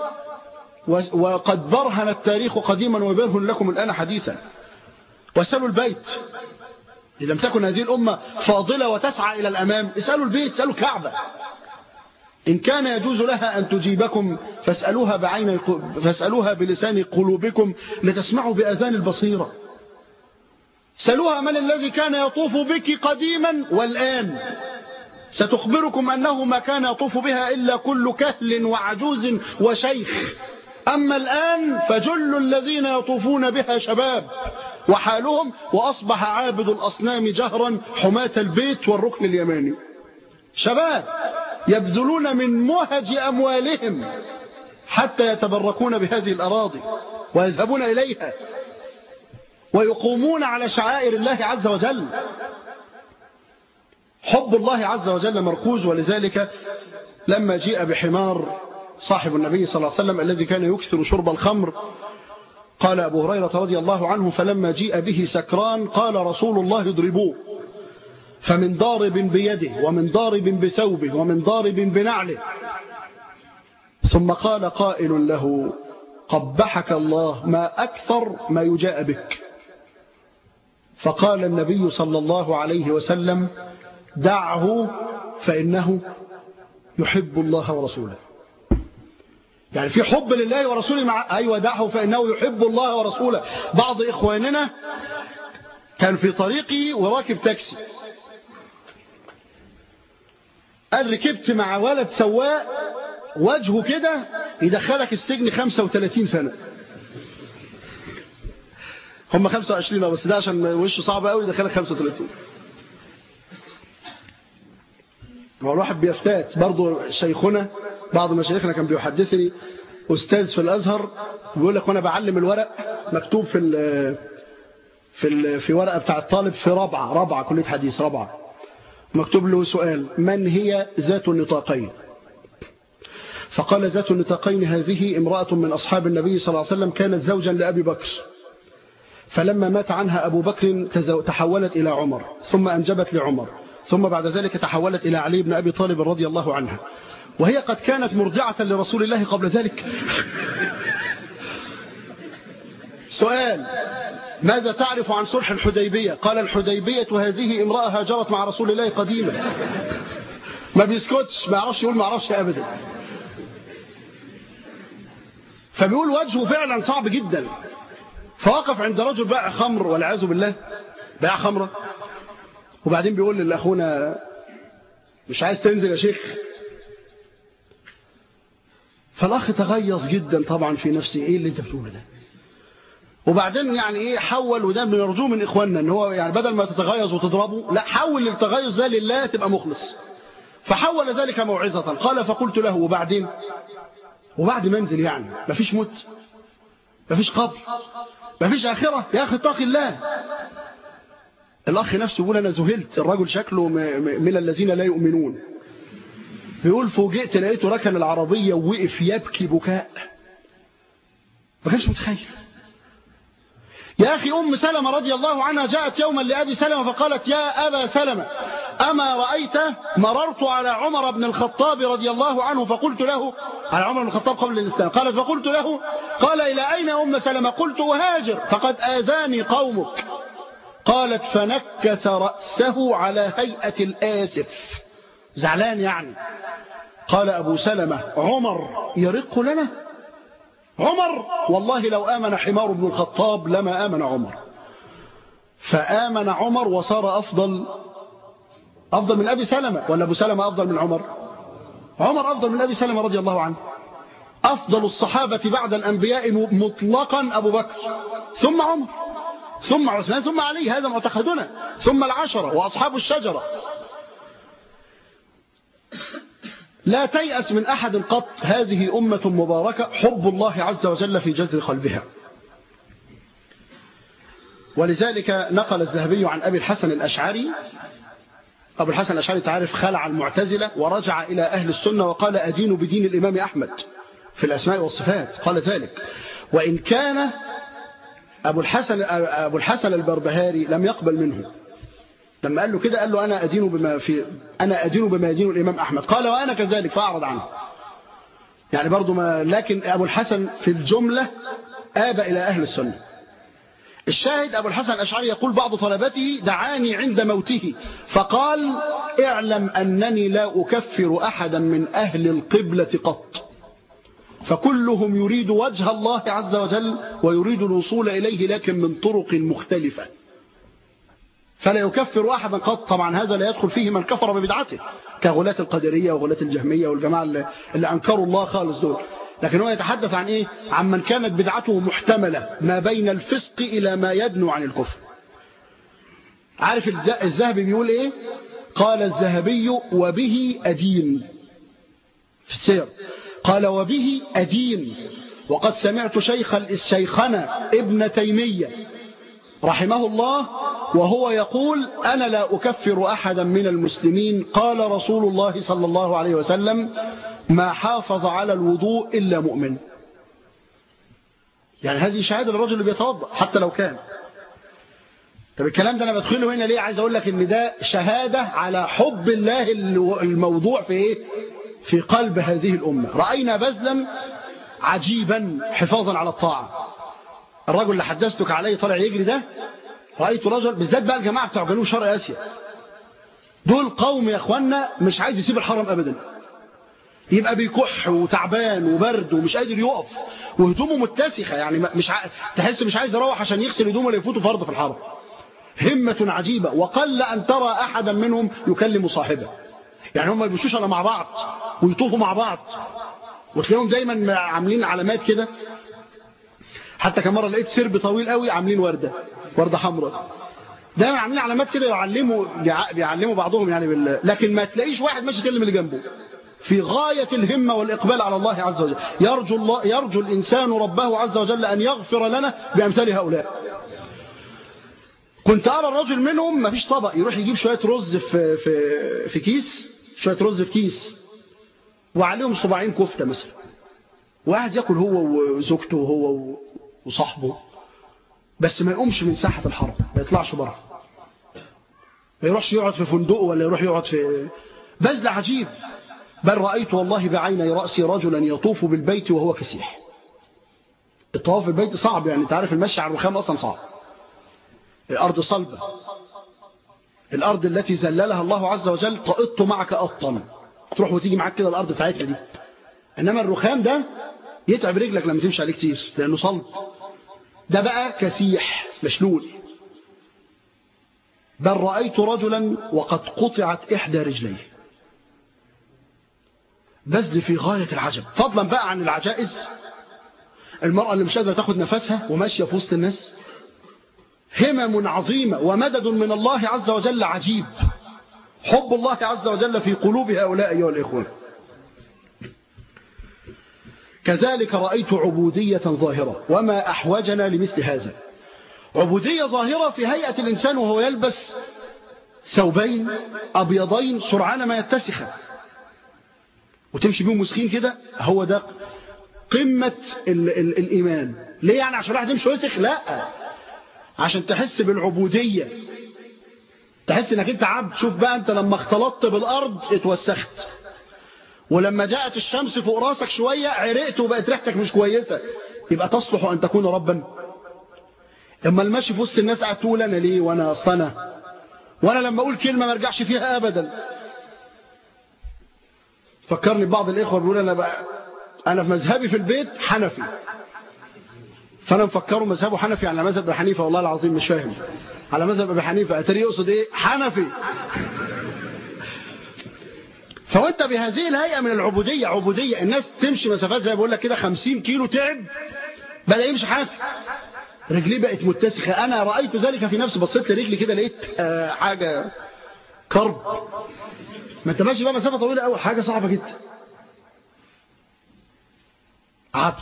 وقد برهن التاريخ قديما ويبرهن لكم الآن حديثا. واسألوا البيت، إذا لم تكن هذه الأمة فاضلة وتسعى إلى الأمام، اسألوا البيت، اسألوا الكعبة. إن كان يجوز لها أن تجيبكم فاسألوها بعين فاسألوها بلسان قلوبكم لتسمعوا بأذان البصيرة. سألوها من الذي كان يطوف بك قديما والآن، ستخبركم أنه ما كان يطوف بها إلا كل كهل وعجوز وشيخ، أما الآن فجل الذين يطوفون بها شباب وحالهم، وأصبح عابد الأصنام جهرا حماة البيت والركن اليماني. شباب يبذلون من مهج أموالهم حتى يتبركون بهذه الأراضي ويذهبون إليها ويقومون على شعائر الله عز وجل. حب الله عز وجل مركوز. ولذلك لما جاء بحمار صاحب النبي صلى الله عليه وسلم الذي كان يكثر شرب الخمر، قال أبو هريرة رضي الله عنه: فلما جاء به سكران قال رسول الله اضربوه، فمن ضارب بيده ومن ضارب بثوبه ومن ضارب بنعله. ثم قال قائل له: قبحك الله، ما أكثر ما يجاء بك. فقال النبي صلى الله عليه وسلم: دعه فإنه يحب الله ورسوله. يعني في حب لله ورسوله مع أيوة دعه فإنه يحب الله ورسوله. بعض إخواننا كان في طريقي وراكب تاكسي، قال ركبت مع ولد سواق وجهه كده يدخلك السجن خمسة وثلاثين سنة. هم خمسة وعشرين بس ده عشان وشه صعب قوي يدخلك خمسة وثلاثين. هو الواحد بيفتات برضه. شيخنا بعض مشايخنا كان بيحدثني أستاذ في الأزهر بيقول لك وانا بعلم الورق مكتوب في ال في ال في ورقة بتاع الطالب في رابعة رابعة كلية حديث رابعة، مكتوب له سؤال: من هي ذات النطاقين؟ فقال: ذات النطاقين هذه امرأة من أصحاب النبي صلى الله عليه وسلم كانت زوجا لأبي بكر، فلما مات عنها أبو بكر تحولت إلى عمر، ثم أنجبت لعمر، ثم بعد ذلك تحولت إلى علي بن أبي طالب رضي الله عنها، وهي قد كانت مرضعة لرسول الله قبل ذلك. سؤال: ماذا تعرف عن صلح الحديبية؟ قال: الحديبية هذه امرأة هاجرت مع رسول الله قديما. ما بيسكتش، ما يعرفش يقول ما يعرفش أبدا. فبيقول وجهه فعلا صعب جدا. فوقف عند رجل باع خمر والعياذ بالله، باع خمرة، وبعدين بيقول لأخونا: مش عايز تنزل يا شيخ؟ فالأخ تغيظ جدا طبعا في نفسه، ايه اللي انت بتقوله ده؟ وبعدين يعني ايه حول، وده بنرجوه من اخواننا ان هو يعني بدل ما تتغيظ وتضربه، لا حول التغيظ ده لله تبقى مخلص. فحول ذلك موعظة. قال: فقلت له: وبعدين؟ وبعد منزل يعني مفيش موت، مفيش قبر، مفيش آخرة؟ يا أخي اتق الله. الأخ نفسه يقول: أنا ذهلت، الرجل شكله من الذين لا يؤمنون. بيقول: فوجئت لقيته ركن العربية ووقف يبكي بكاء ما كانش متخيل. يا أخي أم سلمة رضي الله عنها جاءت يوما لأبي سلمة فقالت: يا أبا سلمة، أما رأيت مررت على عمر بن الخطاب رضي الله عنه فقلت له، على عمر بن الخطاب قبل الإسلام، قالت: فقلت له، قال: إلى أين أم سلمة؟ قلت: وهاجر، فقد آذاني قومك. قالت: فنكس رأسه على هيئة الآسف، زعلان يعني. قال أبو سلمة: عمر يرق لنا؟ عمر والله لو آمن حمار بن الخطاب لما آمن عمر. فآمن عمر وصار أفضل أفضل من أبي سلمة. ولا أبو سلمة أفضل من عمر؟ عمر أفضل من أبي سلمة رضي الله عنه. أفضل الصحابة بعد الأنبياء مطلقا أبو بكر، ثم عمر، ثم عثمان، ثم علي، هذا معتقدنا، ثم العشرة وأصحاب الشجرة. لا تيأس من أحد قط، هذه أمة مباركة حب الله عز وجل في جذر قلبها. ولذلك نقل الذهبي عن أبي الحسن الأشعري. أبو الحسن الأشعري تعرف خلع المعتزلة ورجع إلى أهل السنة وقال: أدين بدين الإمام أحمد في الأسماء والصفات. قال ذلك وإن كان أبو الحسن, أبو الحسن البربهاري لم يقبل منه. لما قال له كده قال له: أنا أدين بما في أنا أدين بما يدين الإمام أحمد. قال: وأنا كذلك، فأعرض عنه. يعني برضو ما لكن أبو الحسن في الجملة آبى إلى أهل السنة. الشاهد أبو الحسن الأشعري يقول: بعض طلبته دعاني عند موته فقال: اعلم أنني لا أكفر أحدا من أهل القبلة قط، فكلهم يريد وجه الله عز وجل ويريد الوصول إليه لكن من طرق مختلفة، فلا يكفر أحدا قط. طبعا هذا لا يدخل فيه من كفر ببدعته كغلاة القدرية وغلاة الجهمية والجماعة اللي, اللي أنكروا الله خالص دول. لكن هو يتحدث عن إيه؟ عن من كانت بدعته محتملة ما بين الفسق إلى ما يدنو عن الكفر. عارف الذهبي بيقول إيه؟ قال الذهبي: وبه أدين في السير، قال: وبه أدين. وقد سمعت شيخ الشيخنا ابن تيمية رحمه الله وهو يقول: أنا لا أكفر أحدا من المسلمين، قال رسول الله صلى الله عليه وسلم: ما حافظ على الوضوء إلا مؤمن. يعني هذه شهادة للرجل اللي بيتوضأ حتى لو كان. طب الكلام ده أنا بدخله هنا ليه؟ عايز أقول لك إن ده شهادة على حب الله الموضوع في إيه؟ في قلب هذه الأمة. رأينا بذلا عجيبا حفاظا على الطاعة. الرجل اللي حدثتك عليه طالع يجري ده، رأيت رجل بالذات بقى الجماعة بتاع جنوب شرق آسيا دول قوم يا أخوانا مش عايز يسيب الحرم أبدا. يبقى بيكح وتعبان وبرد ومش قادر يقف وهدومه متسخة، يعني مش ع... تحس مش عايز يروح عشان يغسل هدومه اللي يفوته فرض في الحرم. همة عجيبة، وقل أن ترى أحدا منهم يكلم صاحبه، يعني هم ما يبشوش الا مع بعض ويطوفوا مع بعض، وتلاقيهم دايما عاملين علامات كده. حتى كم مرة لقيت سرب طويل قوي عاملين وردة وردة حمراء، دايما عاملين علامات كده يعلموا بيعلموا بعضهم يعني بال... لكن ما تلاقيش واحد ماشي يكلم اللي جنبه، في غاية الهمة والإقبال على الله عز وجل. يرجو الله يرجو الإنسان ربه عز وجل أن يغفر لنا بأمثال هؤلاء. كنت أرى الرجل منهم ما فيش طبق، يروح يجيب شوية رز في في في كيس، شوية رز في كيس وعليهم صباعين كفتة مثلا، وقاعد ياكل هو وزوجته وهو وصاحبه، بس ما يقومش من ساحة الحرم، ما يطلعش بره، ما يروحش يقعد في فندق ولا يروح يقعد في بذل عجيب. بل رأيت والله بعيني رأسي رجلا يطوف بالبيت وهو كسيح. الطواف بالبيت صعب، يعني انت عارف المشي على الرخام أصلا صعب، الأرض صلبة، الأرض التي ذللها الله عز وجل تقط معك قطا، تروح وتيجي معاك كده الأرض بتاعتها دي. إنما الرخام ده يتعب رجلك لما تمشي عليه كتير لأنه صلب. ده بقى كسيح مشلول. بل رأيت رجلا وقد قطعت إحدى رجليه. بذل في غاية العجب. فضلا بقى عن العجائز، المرأة اللي مش قادرة تاخد نفسها وماشية في وسط الناس، همم عظيمة ومدد من الله عز وجل عجيب. حب الله عز وجل في قلوب هؤلاء أيها الإخوة. كذلك رأيت عبودية ظاهرة، وما أحوجنا لمثل هذا. عبودية ظاهرة في هيئة الإنسان وهو يلبس ثوبين أبيضين سرعان ما يتسخ وتمشي بيهم مسخين كده، هو ده قمة ال ال الإيمان. ليه يعني؟ عشان واحد يمشي وسخ؟ لا، عشان تحس بالعبودية، تحس انك انت عبد. شوف بقى انت لما اختلطت بالأرض اتوسخت، ولما جاءت الشمس فوق راسك شوية عرقت وبقت ريحتك مش كويسة، يبقى تصلح أن تكون ربا. اما الماشي في وسط الناس قاعد تقول انا ليه وانا اصلا، وانا لما اقول كلمة ما ارجعش فيها ابدا. فكرني ببعض الاخوة بيقول انا بقى انا في مذهبي في البيت حنفي، فانا مفكره مذهبه حنفي على مذهب ابي حنيفه، والله العظيم مش فاهم على مذهب ابي حنيفه، اتاري يقصد ايه حنفي. فوانت بهذه الهيئة من العبودية، عبودية الناس تمشي مسافات زي ما بقول لك كده خمسين كيلو تعب بدأ يمشي حافي، رجلي بقت متسخة. انا رأيت ذلك في نفسي، بصيت لرجلي كده لقيت آه حاجة كرب. ما انت ماشي بقى مسافة طويلة قوي، حاجة صعبة جدا. عبد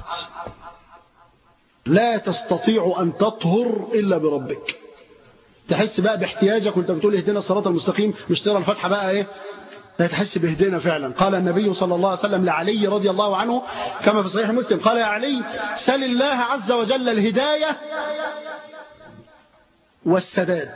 لا تستطيع ان تطهر الا بربك. تحس بقى باحتياجك وانت بتقول اهدنا الصراط المستقيم، مش ترى الفتحة بقى ايه، لا تحس باهدنا فعلا. قال النبي صلى الله عليه وسلم لعلي رضي الله عنه كما في صحيح مسلم، قال يا علي سل الله عز وجل الهداية والسداد،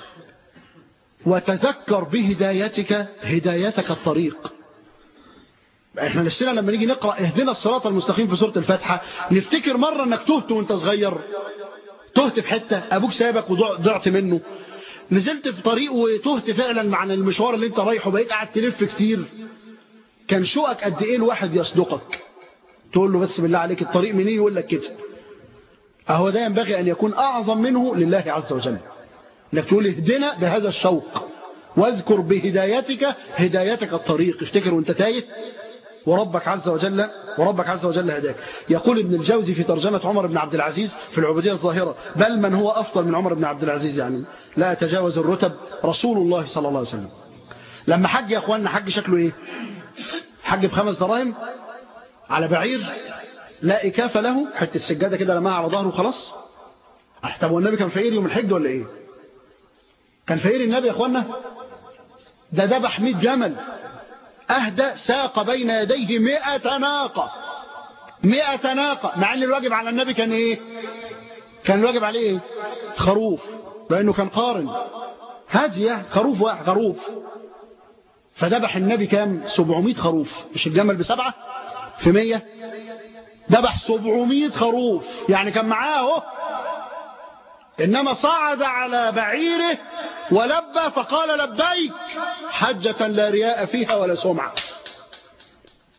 وتذكر بهدايتك هدايتك الطريق. احنا نفسنا لما نيجي نقرأ اهدنا الصراط المستقيم في سورة الفاتحة نفتكر مرة انك تهت وانت صغير، تهت في حتة ابوك سابك وضعت منه، نزلت في طريق وتهت فعلا عن المشوار اللي انت رايحه، بقيت قاعد تلف كتير، كان شوقك قد ايه الواحد يصدقك تقول له بس بالله عليك الطريق منين، يقول لك كده. اهو ده ينبغي ان يكون اعظم منه لله عز وجل، انك تقول اهدنا بهذا الشوق، واذكر بهدايتك هدايتك الطريق. افتكر وانت تايه وربك عز وجل وربك عز وجل هداك. يقول ابن الجوزي في ترجمة عمر بن عبد العزيز في العبودية الظاهرة، بل من هو أفضل من عمر بن عبد العزيز يعني لا يتجاوز الرتب، رسول الله صلى الله عليه وسلم. لما حج يا أخواننا حج شكله إيه؟ حج بخمس دراهم على بعير لا إكاف له، حتى السجادة كده لماها على ظهره وخلاص. طب والنبي كان فقير يوم الحج ولا إيه؟ كان فقير النبي يا أخواننا؟ ده ذبح مئة جمل، أهدى ساق بين يديه مئة ناقة، مئة ناقة، مع أن الواجب على النبي كان إيه؟ كان الواجب عليه إيه؟ خروف، لأنه كان قارن هدية، خروف واحد خروف. فذبح النبي كام؟ سبعمائة خروف، مش الجمل بسبعة في مية، ذبح سبعمائة خروف، يعني كان معاه. إنما صعد على بعيره ولبى فقال لبيك حجة لا رياء فيها ولا سمعة.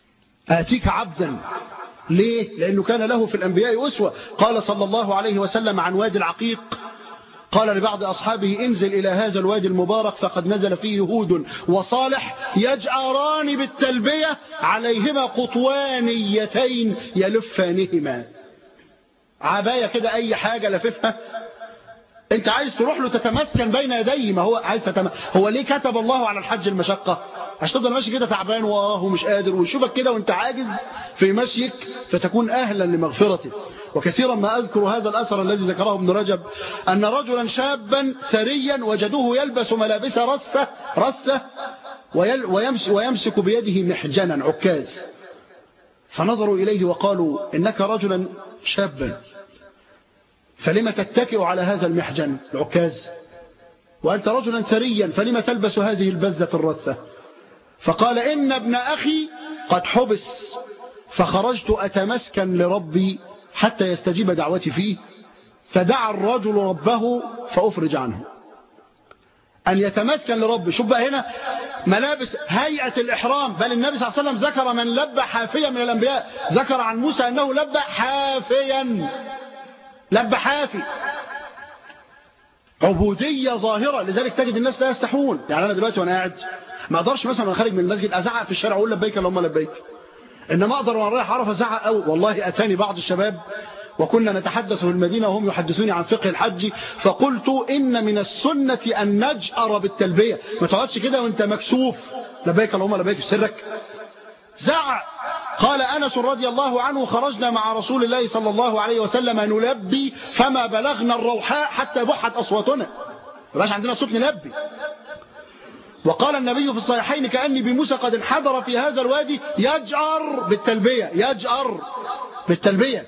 آتيك عبدا. ليه؟ لأنه كان له في الأنبياء أسوة. قال صلى الله عليه وسلم عن وادي العقيق، قال لبعض أصحابه انزل إلى هذا الوادي المبارك فقد نزل فيه هود وصالح يجأران بالتلبية عليهما قطوانيتين يلفانهما. عباية كده أي حاجة لففها، انت عايز تروح له تتمسكن بين يديه، ما هو عايز تتم... هو ليه كتب الله على الحج المشقة؟ عشان تفضل ماشي كده تعبان واه ومش قادر، ويشوفك كده وانت عاجز في مشيك فتكون أهلا لمغفرته. وكثيرا ما أذكر هذا الأثر الذي ذكره ابن رجب، أن رجلا شابا ثريا وجدوه يلبس ملابس رسة رسة ويمس ويمسك بيده محجنا عكاز، فنظروا إليه وقالوا إنك رجلا شابا فلما تتكئ على هذا المحجن العكاز، وأنت رجلا ثريا فلما تلبس هذه البزة الرثة؟ فقال إن ابن أخي قد حبس فخرجت أتمسكن لربي حتى يستجيب دعوتي فيه، فدعا الرجل ربه فأفرج عنه. أن يتمسكن لربي. شوف بقى هنا ملابس هيئة الإحرام، بل النبي صلى الله عليه وسلم ذكر من لبى حافيا من الأنبياء، ذكر عن موسى أنه لبى حافيا، لبى حافي. عبودية ظاهرة، لذلك تجد الناس لا يستحون. يعني أنا دلوقتي وأنا قاعد ما أقدرش مثلا وأنا خارج من المسجد أزعق في الشارع وأقول لبيك اللهم لبيك، إنما أقدر وأنا رايح أعرف أزعق أوي. والله أتاني بعض الشباب وكنا نتحدث في المدينة وهم يحدثوني عن فقه الحج، فقلت إن من السنة أن نجأر بالتلبية. ما تقعدش كده وأنت مكسوف لبيك اللهم لبيك في سرك، زعق. قال أنس رضي الله عنه خرجنا مع رسول الله صلى الله عليه وسلم نلبي فما بلغنا الروحاء حتى بحت أصواتنا، مبقاش عندنا صوت نلبي. وقال النبي في الصحيحين كأني بموسى قد انحدر في هذا الوادي يجأر بالتلبية، يجأر بالتلبية.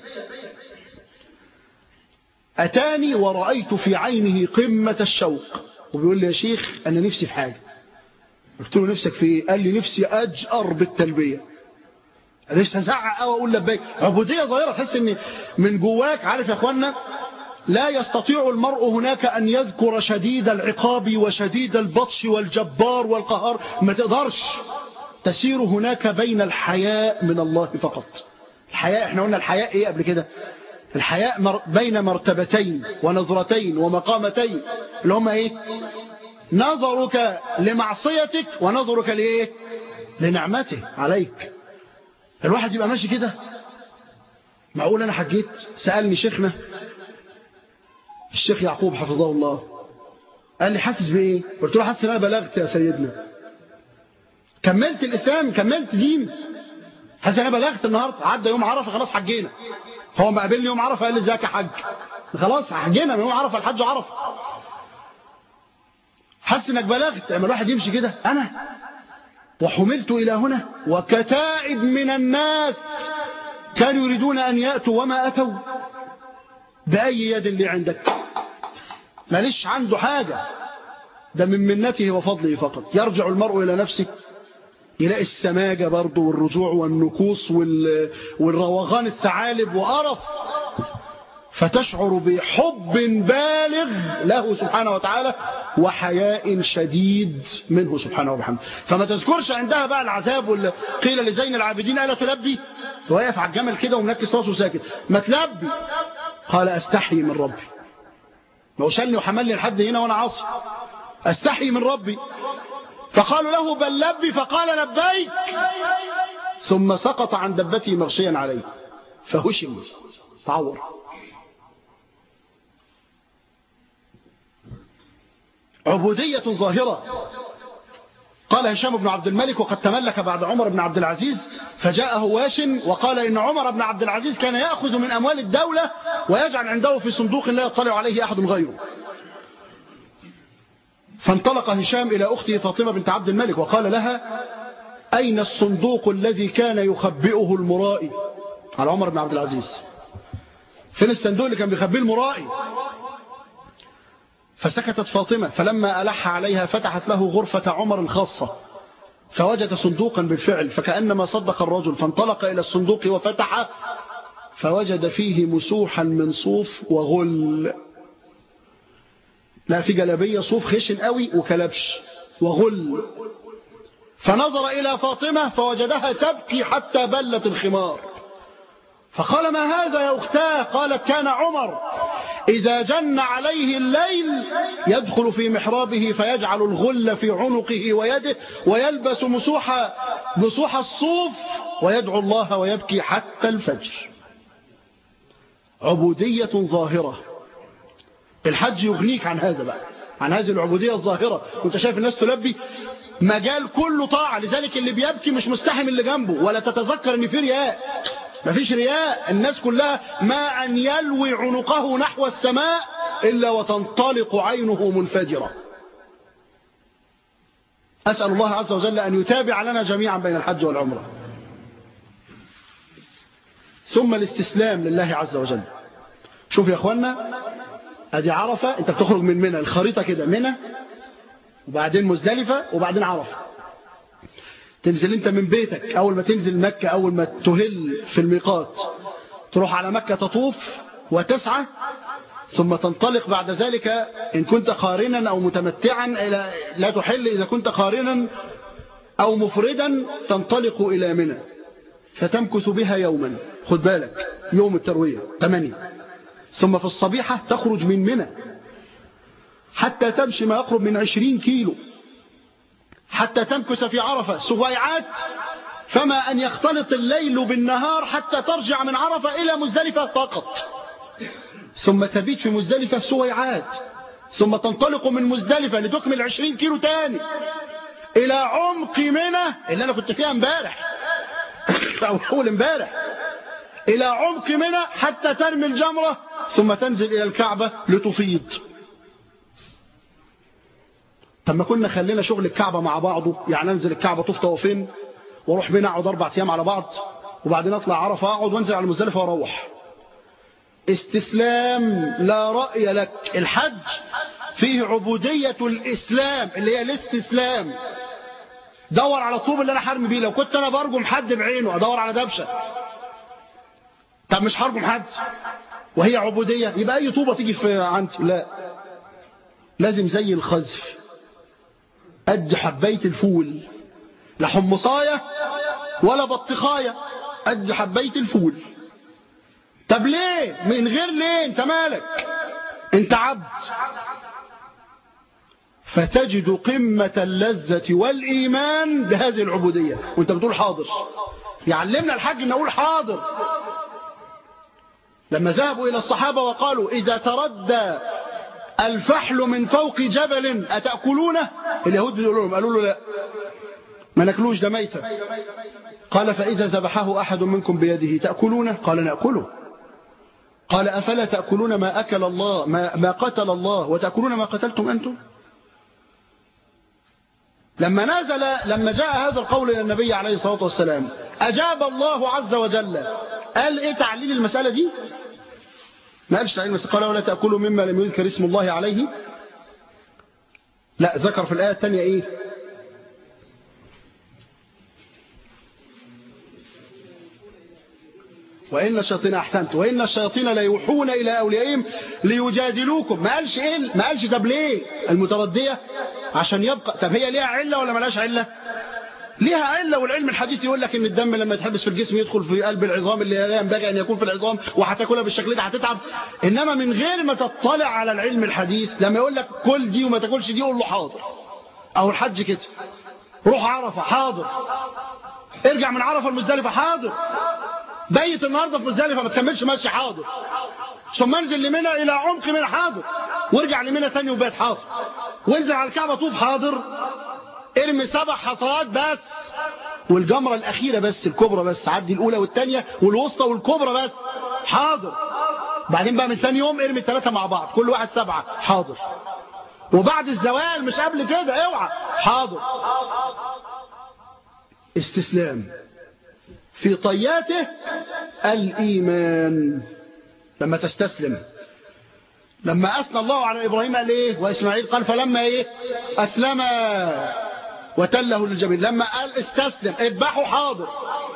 أتاني ورأيت في عينه قمة الشوق وبيقول لي يا شيخ أنا نفسي في حاجة. قلت له نفسك في ايه؟ قال لي نفسي أجأر بالتلبية، نفسي أزعق أو أقول لبيك. عبودية ظاهرة، تحس إن من جواك. عارف يا أخوانا، لا يستطيع المرء هناك أن يذكر شديد العقاب وشديد البطش والجبار والقهار، ما تقدرش. تسير هناك بين الحياء من الله فقط. الحياء، احنا قلنا الحياء ايه قبل كده؟ الحياء مر بين مرتبتين ونظرتين ومقامتين، اللي هم ايه؟ نظرك لمعصيتك ونظرك لايه؟ لنعمته عليك. الواحد يبقى ماشي كده. معقول انا حجيت؟ سألني شيخنا الشيخ يعقوب حفظه الله، قال لي حاسس بايه؟ قلت له حاسس ان انا بلغت يا سيدنا، كملت الاسلام، كملت دين، حاسس ان انا بلغت النهارده. عدى يوم عرفه خلاص حجينا. هو ما قابلني يوم عرفه قال لي ازيك يا حج، خلاص حجينا من يوم عرفه الحج عرفه. حاسس انك بلغت لما الواحد يمشي كده. انا وحملت الى هنا وكتائب من الناس كانوا يريدون ان ياتوا وما اتوا. باي يد اللي عندك؟ ماليش عنده حاجه، ده من منته وفضله فقط. يرجع المرء الى نفسه يلاقي السماجه برضه والرجوع والنكوص والروغان الثعالب وقرف، فتشعر بحب بالغ له سبحانه وتعالى وحياء شديد منه سبحانه وبحمده. فما تذكرش عندها بقى العذاب واللي قيل لزين العابدين ألا تلبي، واقف على الجمل كده ومنكس راسه ساكت، ما تلبي. قال أستحي من ربي، ما وشلني وحملني لحد هنا وأنا عاصي، أستحي من ربي. فقالوا له بل لبي، فقال لبيك، ثم سقط عن دبته مغشيا عليه فهشم تعور. عبودية ظاهرة. قال هشام بن عبد الملك وقد تملك بعد عمر بن عبد العزيز، فجاءه واش وقال إن عمر بن عبد العزيز كان يأخذ من أموال الدولة ويجعل عنده في صندوق لا يطلع عليه أحد غيره. فانطلق هشام إلى أخته فاطمة بنت عبد الملك وقال لها أين الصندوق الذي كان يخبئه المرائي على عمر بن عبد العزيز؟ فين الصندوق اللي كان بيخبئه المرائي؟ فسكتت فاطمة، فلما ألح عليها فتحت له غرفة عمر الخاصة فوجد صندوقا بالفعل، فكأنما صدق الرجل، فانطلق إلى الصندوق وفتح فوجد فيه مسوحا من صوف وغل. لا، في جلابية صوف خشن قوي وكلبش وغل. فنظر إلى فاطمة فوجدها تبكي حتى بلت الخمار، فقال ما هذا يا أختاه؟ قالت كان عمر إذا جن عليه الليل يدخل في محرابه فيجعل الغل في عنقه ويده ويلبس مسوح مسوح الصوف ويدعو الله ويبكي حتى الفجر. عبودية ظاهرة. الحج يغنيك عن هذا بقى، عن هذه العبودية الظاهرة. وانت شايف الناس تلبي، مجال كله طاعة، لذلك اللي بيبكي مش مستحم اللي جنبه، ولا تتذكر ان في رياء. مفيش رياء، الناس كلها ما أن يلوي عنقه نحو السماء إلا وتنطلق عينه منفجرة. أسأل الله عز وجل أن يتابع لنا جميعا بين الحج والعمرة. ثم الاستسلام لله عز وجل. شوف يا أخوانا، أدي عرفة، أنت بتخرج من منى، الخريطة كده، منى وبعدين مزدلفة وبعدين عرفة. تنزل انت من بيتك، اول ما تنزل مكة، اول ما تهل في الميقات تروح على مكة تطوف وتسعى، ثم تنطلق بعد ذلك ان كنت قارنا او متمتعا، لا تحل اذا كنت قارنا او مفردا، تنطلق الى منى فتمكث بها يوما. خد بالك، يوم التروية ثمانية. ثم في الصبيحة تخرج من منى حتى تمشي ما يقرب من عشرين كيلو حتى تمكث في عرفة سويعات، فما أن يختلط الليل بالنهار حتى ترجع من عرفة إلى مزدلفة فقط، ثم تبيت في مزدلفة سويعات، ثم تنطلق من مزدلفة لتكمل عشرين كيلو تاني إلى عمق منى اللي أنا كنت فيها امبارح أو أول امبارح، إلى عمق منى حتى ترمي الجمرة، ثم تنزل إلى الكعبة لتفيض. طب ما كنا خلينا شغل الكعبة مع بعضه، يعني انزل الكعبة طوف طوافين واروح منى اقعد اربع ايام على بعض، وبعدين اطلع عرفة اقعد وانزل على مزدلفة واروح. استسلام لا رأي لك. الحج فيه عبودية الاسلام اللي هي الاستسلام. دور على الطوب اللي انا حرمي بيه، لو كنت انا برجم حد بعينه ادور على دبشة، طب مش هرجم حد وهي عبودية، يبقى اي طوبة تيجي في عندي؟ لا، لازم زي الخزف، قد حباية الفول، لا حمصاية ولا بطيخاية، قد حباية الفول. طب ليه؟ من غير ليه؟ انت مالك؟ انت عبد. فتجد قمة اللذة والإيمان بهذه العبودية وانت بتقول حاضر. يعلمنا الحج ان نقول حاضر. لما ذهبوا إلى الصحابة وقالوا إذا تردى الفحل من فوق جبل أتأكلونه؟ اليهود بيقولوا لهم، قالوا له لا ما ناكلوش، ده ميتة. قال فإذا ذبحه أحد منكم بيده تأكلونه؟ قال نأكله. قال أفلا تأكلون ما أكل الله ما, ما قتل الله وتأكلون ما قتلتم أنتم؟ لما نزل لما جاء هذا القول إلى النبي عليه الصلاة والسلام أجاب الله عز وجل. قال إيه تعليل المسألة دي؟ ما قالش تعليل المسألة، قال ولا تأكلوا مما لم يذكر اسم الله عليه. لا، ذكر في الآية الثانية إيه؟ وإن الشياطين أحسنت وإن الشياطين لا يوحون إلى أوليائهم ليجادلوكم. ما قالش إيه؟ ما قالش طب ليه المتردية؟ عشان يبقى. طب هي ليها علة ولا ملاش علة؟ ليها علة، والعلم الحديث يقول لك إن الدم لما يتحبس في الجسم يدخل في قلب العظام اللي لا ينبغي أن يكون في العظام، وهتاكلها بالشكل ده هتتعب. إنما من غير ما تطلع على العلم الحديث، لما يقول لك كل دي وما تاكلش دي قول له حاضر. أو الحج كده، روح عرفة حاضر، ارجع من عرفة المزدلفة حاضر، بيت النهارده في مزدلفة ما تكملش ماشي حاضر، ثم انزل لمنى إلى عمق منى حاضر، وارجع لمنى ثاني وبيت حاضر، وانزل على الكعبة طوف حاضر، ارمي سبع حصوات بس، والجمرة الأخيرة بس الكبرى بس، عدي الأولى والثانية والوسطى والكبرى بس حاضر. بعدين بقى من ثاني يوم ارمي الثلاثة مع بعض كل واحد سبعة حاضر، وبعد الزوال مش قبل كده اوعى حاضر. استسلام في طياته الإيمان. لما تستسلم، لما أثنى الله على إبراهيم قال إيه؟ وإسماعيل قال فلما إيه؟ أسلم وتله للجبين. لما قال استسلم اذبحوا حاضر.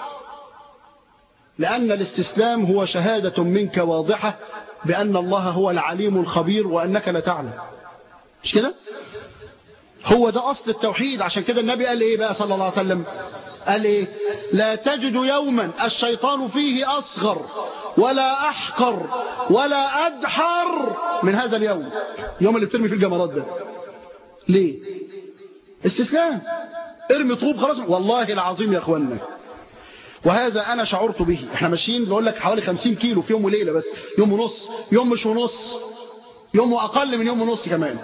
لأن الاستسلام هو شهادة منك واضحة بأن الله هو العليم الخبير وأنك لا تعلم. مش كده؟ هو ده أصل التوحيد. عشان كده النبي قال إيه بقى صلى الله عليه وسلم؟ قال إيه؟ لا تجد يوما الشيطان فيه أصغر ولا أحقر ولا أدحر من هذا اليوم، يوم اللي بترمي فيه الجمرات ده. ليه؟ استسلام، ارمي طوب خلاص. والله العظيم يا أخوانا، وهذا أنا شعرت به. احنا ماشيين بقول لك حوالي خمسين كيلو في يوم وليلة، بس يوم ونص، يوم مش ونص، يوم أقل من يوم ونص كمان.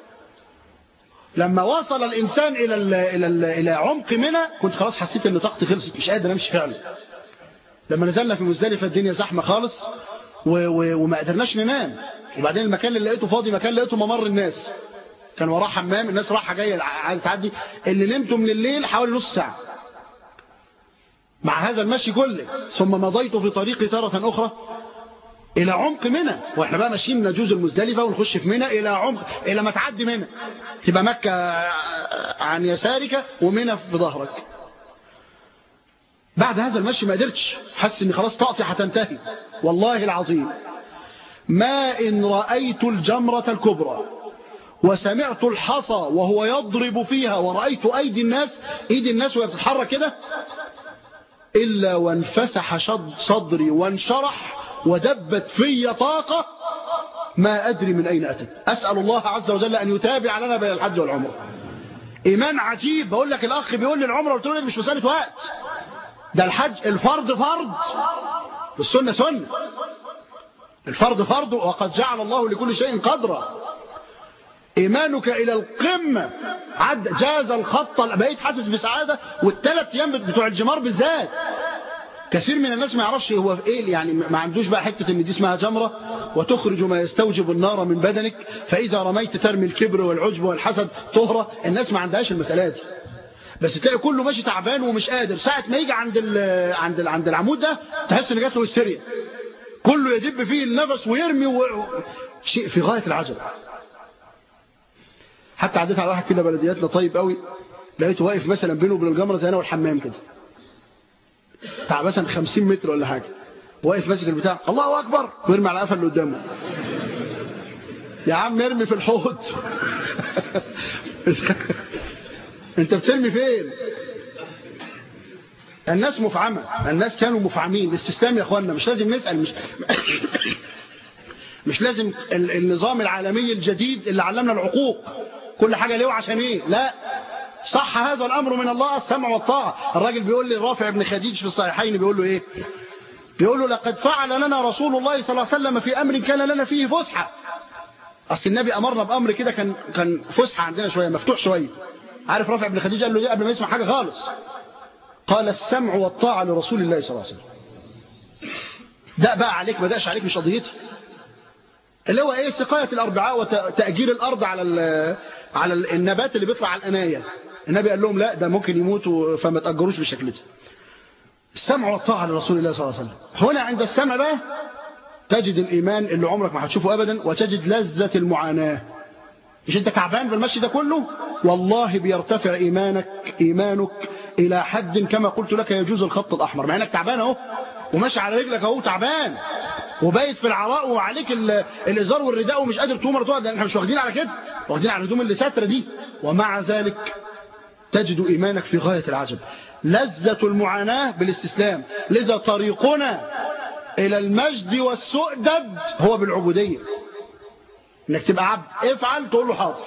لما وصل الإنسان إلى ال إلى ال إلى عمق منى كنت خلاص حسيت إن طاقتي خلصت، مش قادر أمشي فعلا. لما نزلنا في مزدلفة الدنيا زحمة خالص و و وما قدرناش ننام. وبعدين المكان اللي لقيته فاضي مكان لقيته ممر الناس، كان وراه حمام، الناس رايحة جاية عايزة تعدي. اللي نمته من الليل حوالي نص ساعة مع هذا المشي كله. ثم مضيت في طريقي تارة أخرى إلى عمق منى، وإحنا بقى ماشيين نجوز المزدلفة ونخش في منى إلى عمق، إلى ما تعدي منى تبقى مكة عن يسارك ومنى في ظهرك. بعد هذا المشي ما قدرتش، حس إن خلاص طاقتي هتنتهي. والله العظيم ما إن رأيت الجمرة الكبرى وسمعت الحصى وهو يضرب فيها ورأيت أيدي الناس، أيدي الناس وهي بتتحرك كده، إلا وانفسح صدري وانشرح ودبت في طاقة ما أدري من أين أتت. أسأل الله عز وجل أن يتابع لنا بين الحج والعمرة. إيمان عجيب. بقول لك الأخ بيقول لي العمرة، قلت له مش مسألة وقت، ده الحج الفرض فرض والسنة سنة. الفرض فرض وقد جعل الله لكل شيء قدرا. إيمانك إلى القمة عد جاز الخط، بقيت حاسس بسعادة. والثلاث أيام بتوع الجمار بالذات كثير من الناس ما يعرفش هو في إيه، يعني ما عندوش بقى حتة إن دي اسمها جمرة وتخرج ما يستوجب النار من بدنك، فإذا رميت ترمي الكبر والعجب والحسد طهرة. الناس ما عندهاش المسألة دي، بس تلاقي كله ماشي تعبان ومش قادر. ساعة ما يجي عند ال عند ال عند العمود ده تحس إن جات له السرية، كله يدب فيه النفس ويرمي و... شيء في غاية العجب. حتى عديت على واحد كده بلدياتنا طيب قوي، لقيته واقف مثلا بينه وبين الجمره زي انا والحمام كده بتاع مثلا خمسين متر ولا حاجه، واقف ماسك البتاع الله اكبر ويرمي على قفل اللي قدامه. يا عم ارمي في الحوض. انت بترمي فين؟ الناس مفعمه، الناس كانوا مفعمين. الاستسلام يا اخوانا مش لازم نسال، مش مش لازم النظام العالمي الجديد اللي علمنا العقوق كل حاجة ليه وعشان ايه. لا، صح هذا الأمر من الله، السمع والطاعة. الراجل بيقول لي رافع بن خديج في الصحيحين، بيقول له ايه؟ بيقول له لقد فعل لنا رسول الله صلى الله عليه وسلم في أمر كان لنا فيه فسحة. أصل النبي أمرنا بأمر كده كان كان فسحة عندنا شوية، مفتوح شوية. عارف رافع بن خديج قال له ايه قبل ما يسمع حاجة خالص؟ قال السمع والطاعة لرسول الله صلى الله عليه وسلم. ده بقى عليك ما دقش عليك، مش قضيتي. اللي هو ايه؟ سقاية الأربعاء وتأجير الأرض على على النبات اللي بيطلع على الأناية. النبي قال لهم لا، ده ممكن يموتوا فما تأجروش بشكل ده. السمع والطاعة لرسول الله صلى الله عليه وسلم. هنا عند السمع بقى تجد الإيمان اللي عمرك ما هتشوفه أبدا، وتجد لذة المعاناة. مش انت تعبان بالمشي ده كله؟ والله بيرتفع إيمانك إيمانك إلى حد كما قلت لك يجوز الخط الأحمر، مع انك تعبان اهو وماشي على رجلك اهو تعبان وبايت في العراء وعليك الازار والرداء ومش قادر تقوم ولا تقعد، لان احنا مش واخدين على كده، واخدين على الهدوم اللي ساتره دي. ومع ذلك تجد ايمانك في غايه العجب. لذة المعاناة بالاستسلام. لذا طريقنا الى المجد والسؤدد هو بالعبودية، انك تبقى عبد، افعل تقول له حاضر.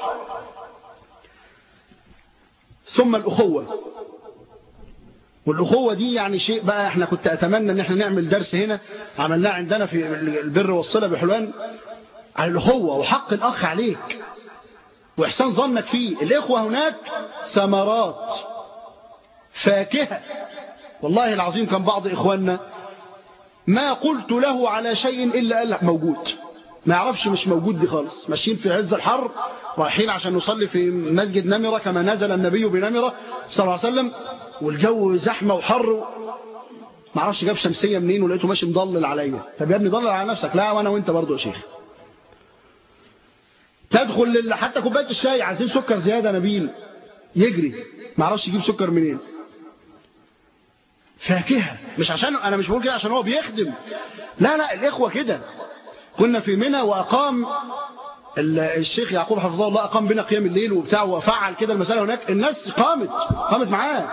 ثم الاخوة. والأخوة دي يعني شيء بقى احنا كنت أتمنى ان احنا نعمل درس هنا عملناه عندنا في البر والصلة بحلوان على الأخوة وحق الأخ عليك وإحسان ظنك فيه. الإخوة هناك ثمرات فاكهة. والله العظيم كان بعض إخواننا ما قلت له على شيء إلا قال لك موجود، ما يعرفش مش موجود دي خالص. ماشيين في عز الحر رايحين عشان نصلي في مسجد نمرة كما نزل النبي بنمرة صلى الله عليه وسلم، والجو زحمة وحر، ما اعرفش جاب شمسية منين ولقيته ماشي مضلل عليا. طب يا ابني ضلل على نفسك. لا وانا وانت برضه يا شيخ. تدخل لل... حتى كوبايه الشاي عايزين سكر زيادة، نبيل يجري ما اعرفش يجيب سكر منين. فاكهة. مش عشان انا مش بقول كده عشان هو بيخدم، لا لا، الاخوة كده. كنا في منى واقام الشيخ يعقوب حفظه الله أقام بنا قيام الليل وبتاع وفعل كده المسألة هناك، الناس قامت قامت معاه.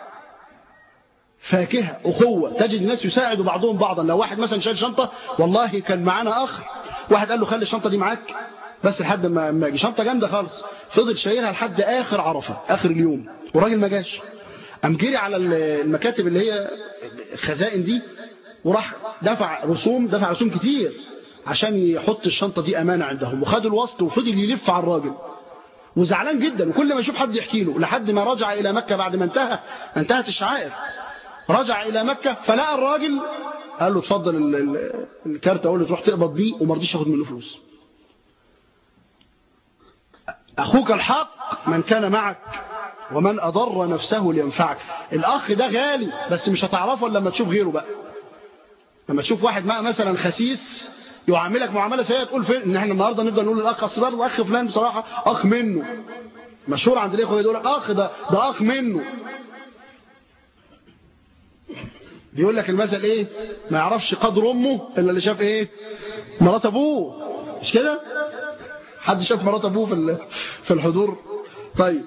فاكهة أخوة، تجد الناس يساعد بعضهم بعضا. لو واحد مثلا شايل شنطة، والله كان معانا أخ واحد قال له خلي الشنطة دي معاك بس لحد ما اجي، شنطة جامدة خالص، فضل شايلها لحد آخر عرفة آخر اليوم والراجل ما جاش. قام جري على المكاتب اللي هي الخزائن دي وراح دفع رسوم دفع رسوم كتير عشان يحط الشنطة دي أمانة عندهم، وخد الوسط وفضل يلف على الراجل وزعلان جدا، وكل ما يشوف حد يحكي له، لحد ما رجع إلى مكة بعد ما انتهى انتهت الشعائر. رجع إلى مكة فلقى الراجل قال له اتفضل الكارت اقول له تروح تقبض بيه، وما رضيش ياخد منه فلوس. أخوك الحق من كان معك ومن أضر نفسه لينفعك. الأخ ده غالي بس مش هتعرفه إلا لما تشوف غيره بقى. لما تشوف واحد معه مثلا خسيس يعاملك معاملة سيئة تقول فين ان احنا النهارده نفضل نقول للأخ أصل برضه أخ فلان بصراحة أخ منه، مشهور عند الإخوة يقول لك أخ ده ده أخ منه. بيقول لك المثل إيه؟ ما يعرفش قدر أمه إلا اللي شاف إيه؟ مرات أبوه. مش كده؟ حد شاف مرات أبوه في في الحضور؟ طيب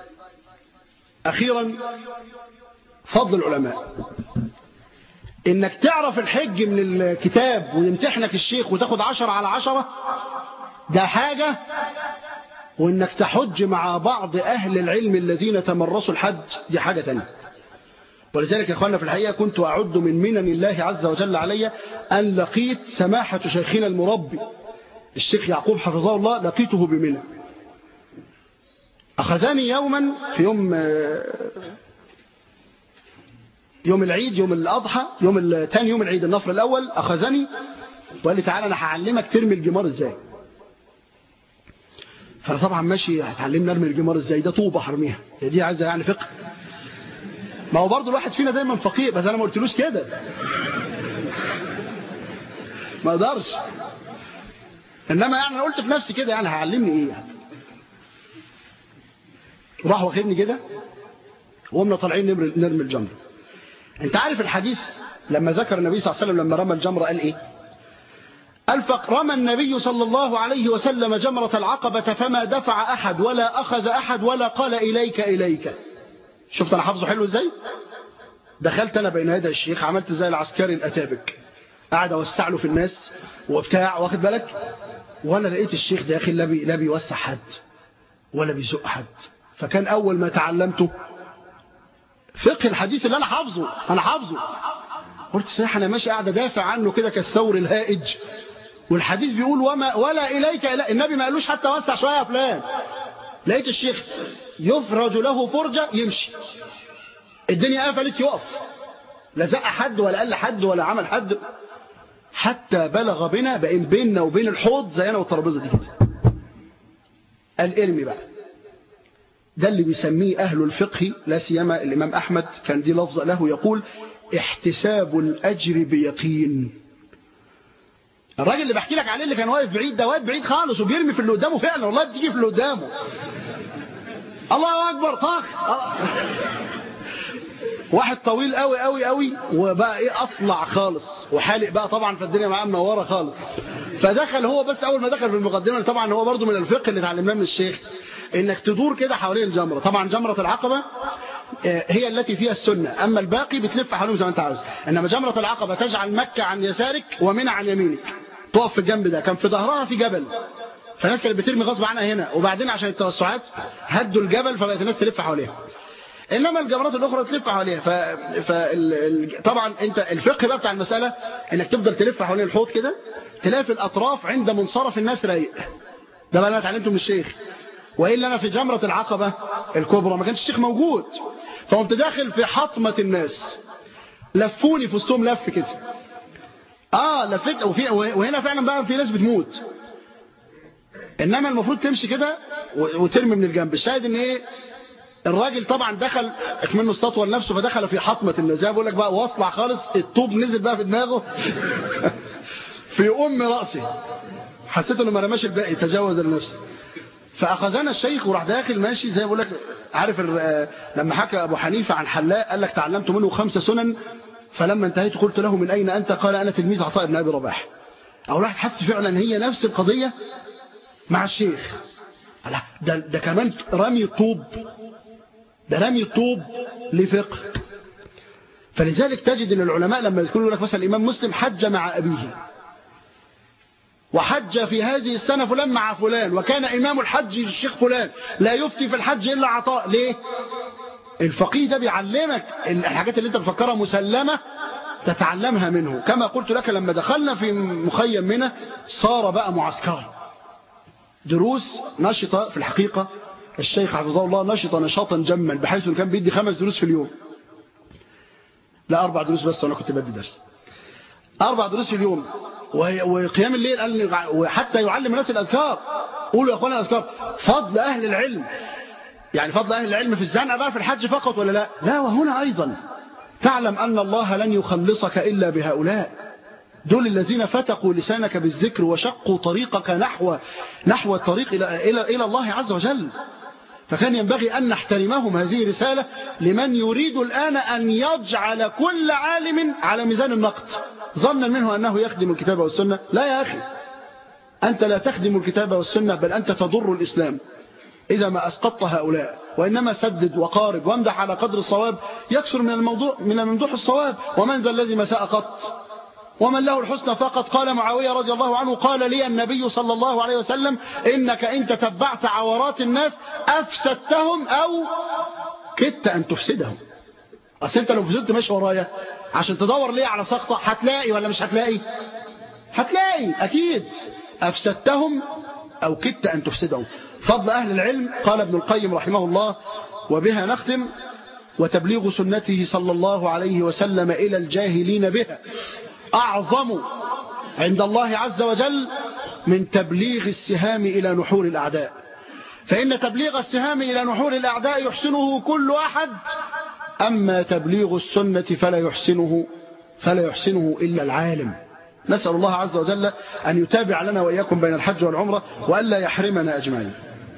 أخيرا فضل العلماء. إنك تعرف الحج من الكتاب ويمتحنك الشيخ وتاخد عشرة على عشرة ده حاجة، وإنك تحج مع بعض أهل العلم الذين تمرسوا الحج دي حاجة تانية. ولذلك يا أخوانا في الحقيقة كنت أعد من منن الله عز وجل علي أن لقيت سماحة شيخنا المربي الشيخ يعقوب حفظه الله، لقيته بمنى. أخذني يوما في يوم يوم العيد يوم الأضحى يوم الثاني يوم العيد النفر الأول، أخذني وقال لي تعالى أنا هعلمك ترمي الجمار إزاي. فأنا طبعا ماشي هتعلمني أرمي الجمار إزاي، ده طوبة هرميها دي عايزة يعني فقه. ما هو برضو الواحد فينا دايما فقيه، بس أنا ما قلتلوش كده ما أقدرش. إنما يعني أنا قلت في نفسي كده يعني هعلمني إيه يعني. راح واخدني كده وقمنا طالعين نرمي الجمر. انت عارف الحديث لما ذكر النبي صلى الله عليه وسلم لما رمى الجمرة قال ايه؟ قال فرمى النبي صلى الله عليه وسلم جمرة العقبة فما دفع أحد ولا أخذ أحد ولا قال إليك إليك. شفت أنا حافظه حلو إزاي؟ دخلت أنا بين يدي الشيخ عملت زي العسكري الأتابك، قاعد أوسع له في الناس وبتاع واخد بالك، وأنا لقيت الشيخ داخل لا بي لا بيوسع حد ولا بيزق حد. فكان أول ما تعلمته فقه الحديث اللي أنا حافظه أنا حافظه قلت صحيح أنا ماشي قاعد أدافع عنه كده كالثور الهائج، والحديث بيقول وما ولا إليك إلي. النبي ما قالوش حتى وسع شوية يا فلان. لقيت الشيخ يفرج له فرجة يمشي، الدنيا قفلت يقف، لا زق حد ولا قال حد ولا عمل حد، حتى بلغ بنا بين بيننا وبين الحوض زي أنا والترابيزة دي كده. قال ارمي بقى. ده اللي بيسميه أهل الفقه لا سيما الإمام أحمد كان دي لفظة له يقول احتساب الأجر بيقين. الراجل اللي بحكي لك عليه اللي كان واقف بعيد ده واقف بعيد خالص وبيرمي في اللي قدامه فعلا، والله بتيجي في اللي قدامه. الله أكبر طاخ. واحد طويل قوي قوي قوي وبقى ايه أصلع خالص وحالق بقى طبعا، فالدنيا معاه منوره خالص. فدخل هو بس أول ما دخل في المقدمة، طبعا هو برضو من الفقه اللي اتعلمناه من الشيخ انك تدور كده حوالين الجمرة. طبعا جمرة العقبة هي التي فيها السنة، اما الباقي بتلف حوالين زي ما انت عاوز. انما جمرة العقبة تجعل مكة عن يسارك ومنى عن يمينك، تقف في الجنب ده. كان في ظهرها في جبل، فالناس كانت بترمي غصب عنها هنا، وبعدين عشان التوسعات هدوا الجبل فبقت الناس تلف حواليها. انما الجمرات الاخرى تلف حواليها. ف... ف... طبعا انت الفقه بقى بتاع المسألة انك تفضل تلف حوالين الحوض كده، تلاقي في الاطراف عند منصرف الناس رايق. ده بقى انا اتعلمته من الشيخ. وإلا أنا في جمرة العقبة الكبرى ما كانش الشيخ موجود، فقمت داخل في حطمة الناس، لفوني في وسطهم لف كده. آه لفت وفي وهنا فعلا بقى في ناس بتموت. إنما المفروض تمشي كده وترمي من الجنب. الشاهد إن إيه الراجل طبعا دخل اكمنه استطول نفسه فدخل في حطمة الناس زي ما بقول لك بقى، واصلع خالص الطوب نزل بقى في دماغه في أم رأسه. حسيت إنه ما رماش الباقي تجاوز لنفسه. فأخذنا الشيخ وراح داخل ماشي زي ما بقول لك. عارف لما حكى أبو حنيفة عن حلاق قال لك تعلمت منه خمس سنن، فلما انتهيت قلت له من أين أنت؟ قال أنا تلميذ عطاء بن أبي رباح. أو الواحد حس فعلا هي نفس القضية مع الشيخ. ده, ده كمان رمي الطوب، ده رمي الطوب لفقه. فلذلك تجد ان العلماء لما يذكروا لك مثلا الإمام مسلم حج مع أبيه، وحج في هذه السنة فلان مع فلان، وكان إمام الحج الشيخ فلان، لا يفتي في الحج إلا عطاء. ليه؟ الفقيه ده بيعلمك الحاجات اللي انت بتفكرها مسلمة تتعلمها منه. كما قلت لك لما دخلنا في مخيم منى صار بقى معسكرا، دروس نشطة. في الحقيقة الشيخ حفظه الله نشط نشاطا جما، بحيث انه كان بيدي خمس دروس في اليوم، لا أربع دروس بس، أنا كنت بدي درس أربع دروس في اليوم. وقيام الليل قال، وحتى يعلم الناس الأذكار. قولوا يا أخوانا الأذكار. فضل أهل العلم، يعني فضل أهل العلم في الزنقة بقى في الحج فقط ولا لا؟ لا، وهنا أيضا تعلم أن الله لن يخلصك إلا بهؤلاء، دول الذين فتقوا لسانك بالذكر وشقوا طريقك نحو نحو الطريق إلى إلى إلى الله عز وجل. فكان ينبغي أن نحترمهم. هذه رسالة لمن يريد الآن أن يجعل كل عالم على ميزان النقد، ظنا منه أنه يخدم الكتاب والسنة. لا يا أخي، أنت لا تخدم الكتاب والسنة، بل أنت تضر الإسلام إذا ما أسقطت هؤلاء. وإنما سدد وقارب وامدح على قدر الصواب، يكثر من الموضوع من الممدوح الصواب. ومن ذا الذي ما ساء قط، ومن له الحسنى فقط. قال معاوية رضي الله عنه قال لي النبي صلى الله عليه وسلم إنك إن تتبعت عورات الناس أفسدتهم أو كدت أن تفسدهم. أصل أنت لو فضلت ماشي ورايا عشان تدور ليه على سقطة، هتلاقي ولا مش هتلاقي؟ هتلاقي أكيد. أفسدتهم أو كدت أن تفسدهم. فضل أهل العلم. قال ابن القيم رحمه الله، وبها نختم: وتبليغ سنته صلى الله عليه وسلم إلى الجاهلين بها أعظم عند الله عز وجل من تبليغ السهام إلى نحور الأعداء. فإن تبليغ السهام إلى نحور الأعداء يحسنه كل أحد، أما تبليغ السنة فلا يحسنه فلا يحسنه إلا العالم. نسأل الله عز وجل أن يتابع لنا وإياكم بين الحج والعمرة، وألا يحرمنا أجمعين.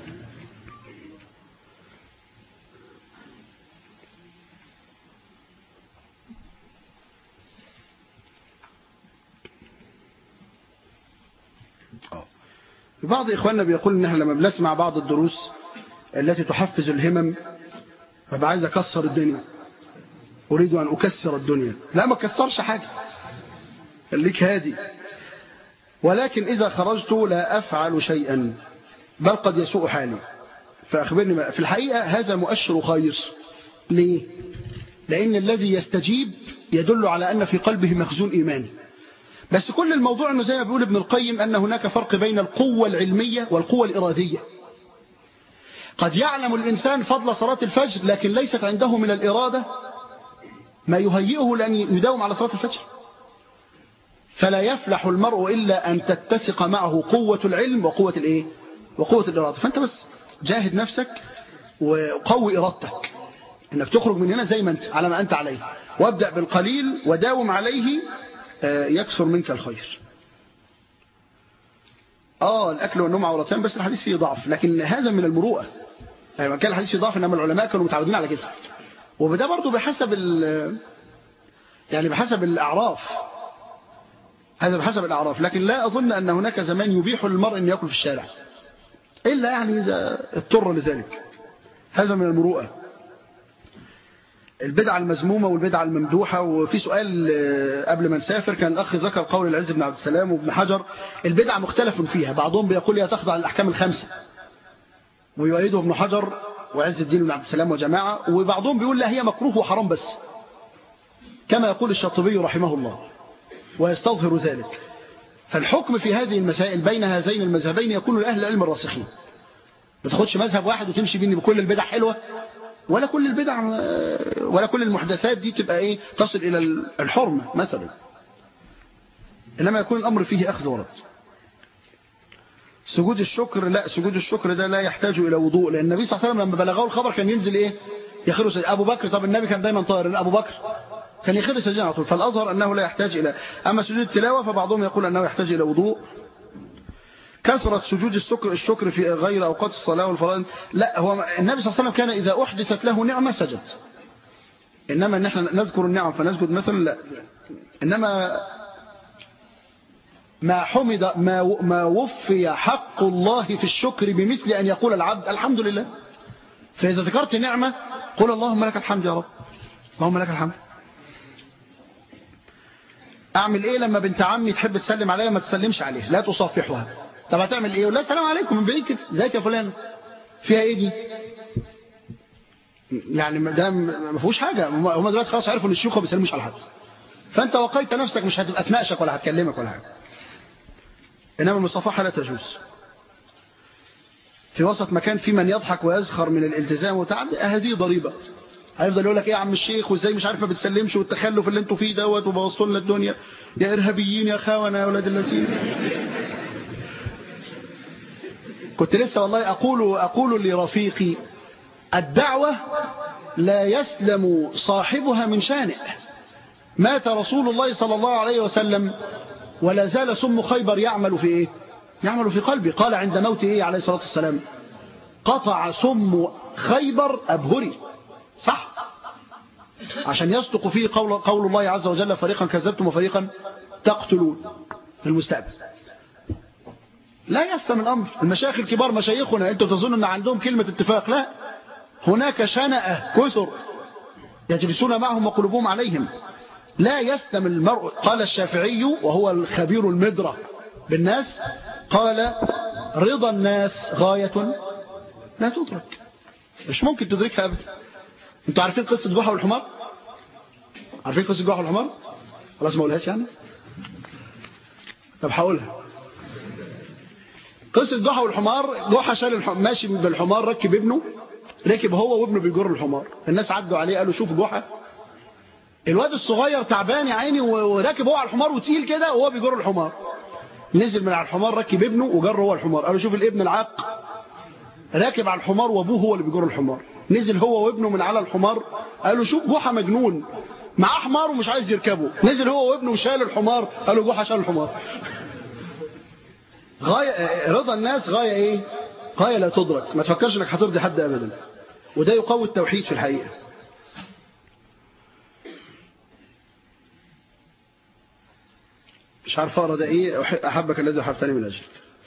بعض إخواننا بيقول إن احنا لما بنسمع بعض الدروس التي تحفز الهمم فبقى عايز أكسر الدنيا، أريد أن أكسر الدنيا. لا، ما كسرش حاجة، خليك هادي. ولكن إذا خرجت لا أفعل شيئا، بل قد يسوء حالي، فأخبرني ما. في الحقيقة هذا مؤشر خير. ليه؟ لأن الذي يستجيب يدل على أن في قلبه مخزون إيماني. بس كل الموضوع أنه زي ما بيقول ابن القيم أن هناك فرق بين القوة العلمية والقوة الإرادية. قد يعلم الإنسان فضل صلاة الفجر، لكن ليست عنده من الإرادة ما يهيئه لأن يداوم على صلاة الفجر. فلا يفلح المرء إلا أن تتسق معه قوة العلم وقوة الإيه؟ وقوة الإرادة. فأنت بس جاهد نفسك وقوي إرادتك إنك تخرج من هنا زي ما أنت على ما أنت عليه، وابدأ بالقليل وداوم عليه يكثر منك الخير. آه الأكل والنوم عورتان، بس الحديث فيه ضعف، لكن هذا من المروءة. يعني كان الحديث فيه ضعف، إنما العلماء كانوا متعودين على كده. وده برضو بحسب يعني بحسب الأعراف، هذا بحسب الأعراف. لكن لا أظن أن هناك زمان يبيح للمرء أن يأكل في الشارع، إلا يعني إذا اضطر لذلك. هذا من المروءة. البدعة المذمومة والبدعة الممدوحة. وفي سؤال قبل ما نسافر كان الأخ ذكر قول العز بن عبد السلام وابن حجر. البدعة مختلف فيها، بعضهم بيقول هي تخضع للأحكام الخمسة ويؤيده ابن حجر وعز الدين بن عبد السلام وجماعة، وبعضهم بيقول لا هي مكروه وحرام بس، كما يقول الشاطبي رحمه الله ويستظهر ذلك. فالحكم في هذه المسائل بين هذين المذهبين يكون لأهل العلم الراسخين. ما تاخدش مذهب واحد وتمشي بيه بكل البدع حلوة، ولا كل البدع ولا كل المحدثات دي تبقى ايه تصل الى الحرمة مثلا، انما يكون الامر فيه اخذ ورد. سجود الشكر، لا سجود الشكر ده لا يحتاج الى وضوء، لان النبي صلى الله عليه وسلم لما بلغه الخبر كان ينزل ايه يخر سجد. ابو بكر، طب النبي كان دايما طاهر، ابو بكر كان يخر سجدا على طول. فالاظهر انه لا يحتاج الى. اما سجود التلاوة فبعضهم يقول انه يحتاج الى وضوء. كثرة سجود الشكر الشكر في غير أوقات الصلاة والفرائض، لا، هو النبي صلى الله عليه وسلم كان إذا أحدثت له نعمة سجد. إنما إن احنا نذكر النعم فنسجد مثلا، لا. إنما ما حمد ما ما وفي حق الله في الشكر بمثل أن يقول العبد الحمد لله. فإذا ذكرت نعمة قل اللهم لك الحمد يا رب، اللهم لك الحمد. أعمل إيه لما بنت عمي تحب تسلم عليها ما تسلمش عليها، لا تصافحها؟ طب هتعمل إيه؟ ولا السلام عليكم من بعيد كده، ازيك يا فلان، فيها إيه دي؟ يعني ده ما فيهوش حاجة، هم دلوقتي خلاص عرفوا إن الشيوخ ما بيسلموش على حد، فأنت وقيت نفسك، مش هتبقى تناقشك ولا هتكلمك ولا حاجة. إنما المصافحة لا تجوز في وسط مكان في من يضحك ويزخر من الالتزام وتعب، هذه ضريبة. هيفضل يقول لك ايه يا عم الشيخ وازاي مش عارف ما بتسلمش والتخلف اللي انتوا فيه دوت وبوظتوا لنا الدنيا يا ارهابيين يا خونه يا اولاد اللذين. كنت لسه والله اقول اقول لرفيقي الدعوة لا يسلم صاحبها من شانئ. مات رسول الله صلى الله عليه وسلم ولا زال سم خيبر يعمل في ايه؟ يعمل في قلبي. قال عند موته ايه عليه الصلاة والسلام؟ قطع سم خيبر أبهري. صح؟ عشان يصدق فيه قول, قول الله عز وجل فريقا كذبتم وفريقا تقتلون في المستقبل. لا يستم الأمر. المشايخ الكبار مشايخنا انتم تظنوا ان عندهم كلمة اتفاق؟ لا، هناك شنأة كثر يجلسون معهم وقلوبهم عليهم. لا يستم المرء. قال الشافعي وهو الخبير المدرة بالناس، قال رضا الناس غاية لا تدرك، مش ممكن تدركها أبدا. انتوا عارفين قصة جحا والحمار؟ عارفين قصة جحا والحمار؟ خلاص ما اقولهاش يعني. طب هقولها. قصة جحا والحمار، جحا شال الحمار ماشي بالحمار، ركب ابنه، ركب هو وابنه بيجر الحمار. الناس عدوا عليه قالوا شوف جحا، الواد الصغير تعبان يا عيني وراكب هو على الحمار وتقيل كده وهو بيجر الحمار. نزل من على الحمار ركب ابنه وجر هو الحمار. قالوا شوف الابن العاق راكب على الحمار وابوه هو اللي بيجر الحمار. نزل هو وابنه من على الحمار، قالوا شوف جحا مجنون معاه حمار ومش عايز يركبه. نزل هو وابنه وشال الحمار، قالوا جحا شال الحمار. غاية رضا الناس غاية ايه؟ غاية لا تدرك. ما تفكرش انك هترضي حد ابدا. وده يقوي التوحيد في الحقيقة. مش عارف اقرا ده ايه. احبك الذي احبتني من اجلك.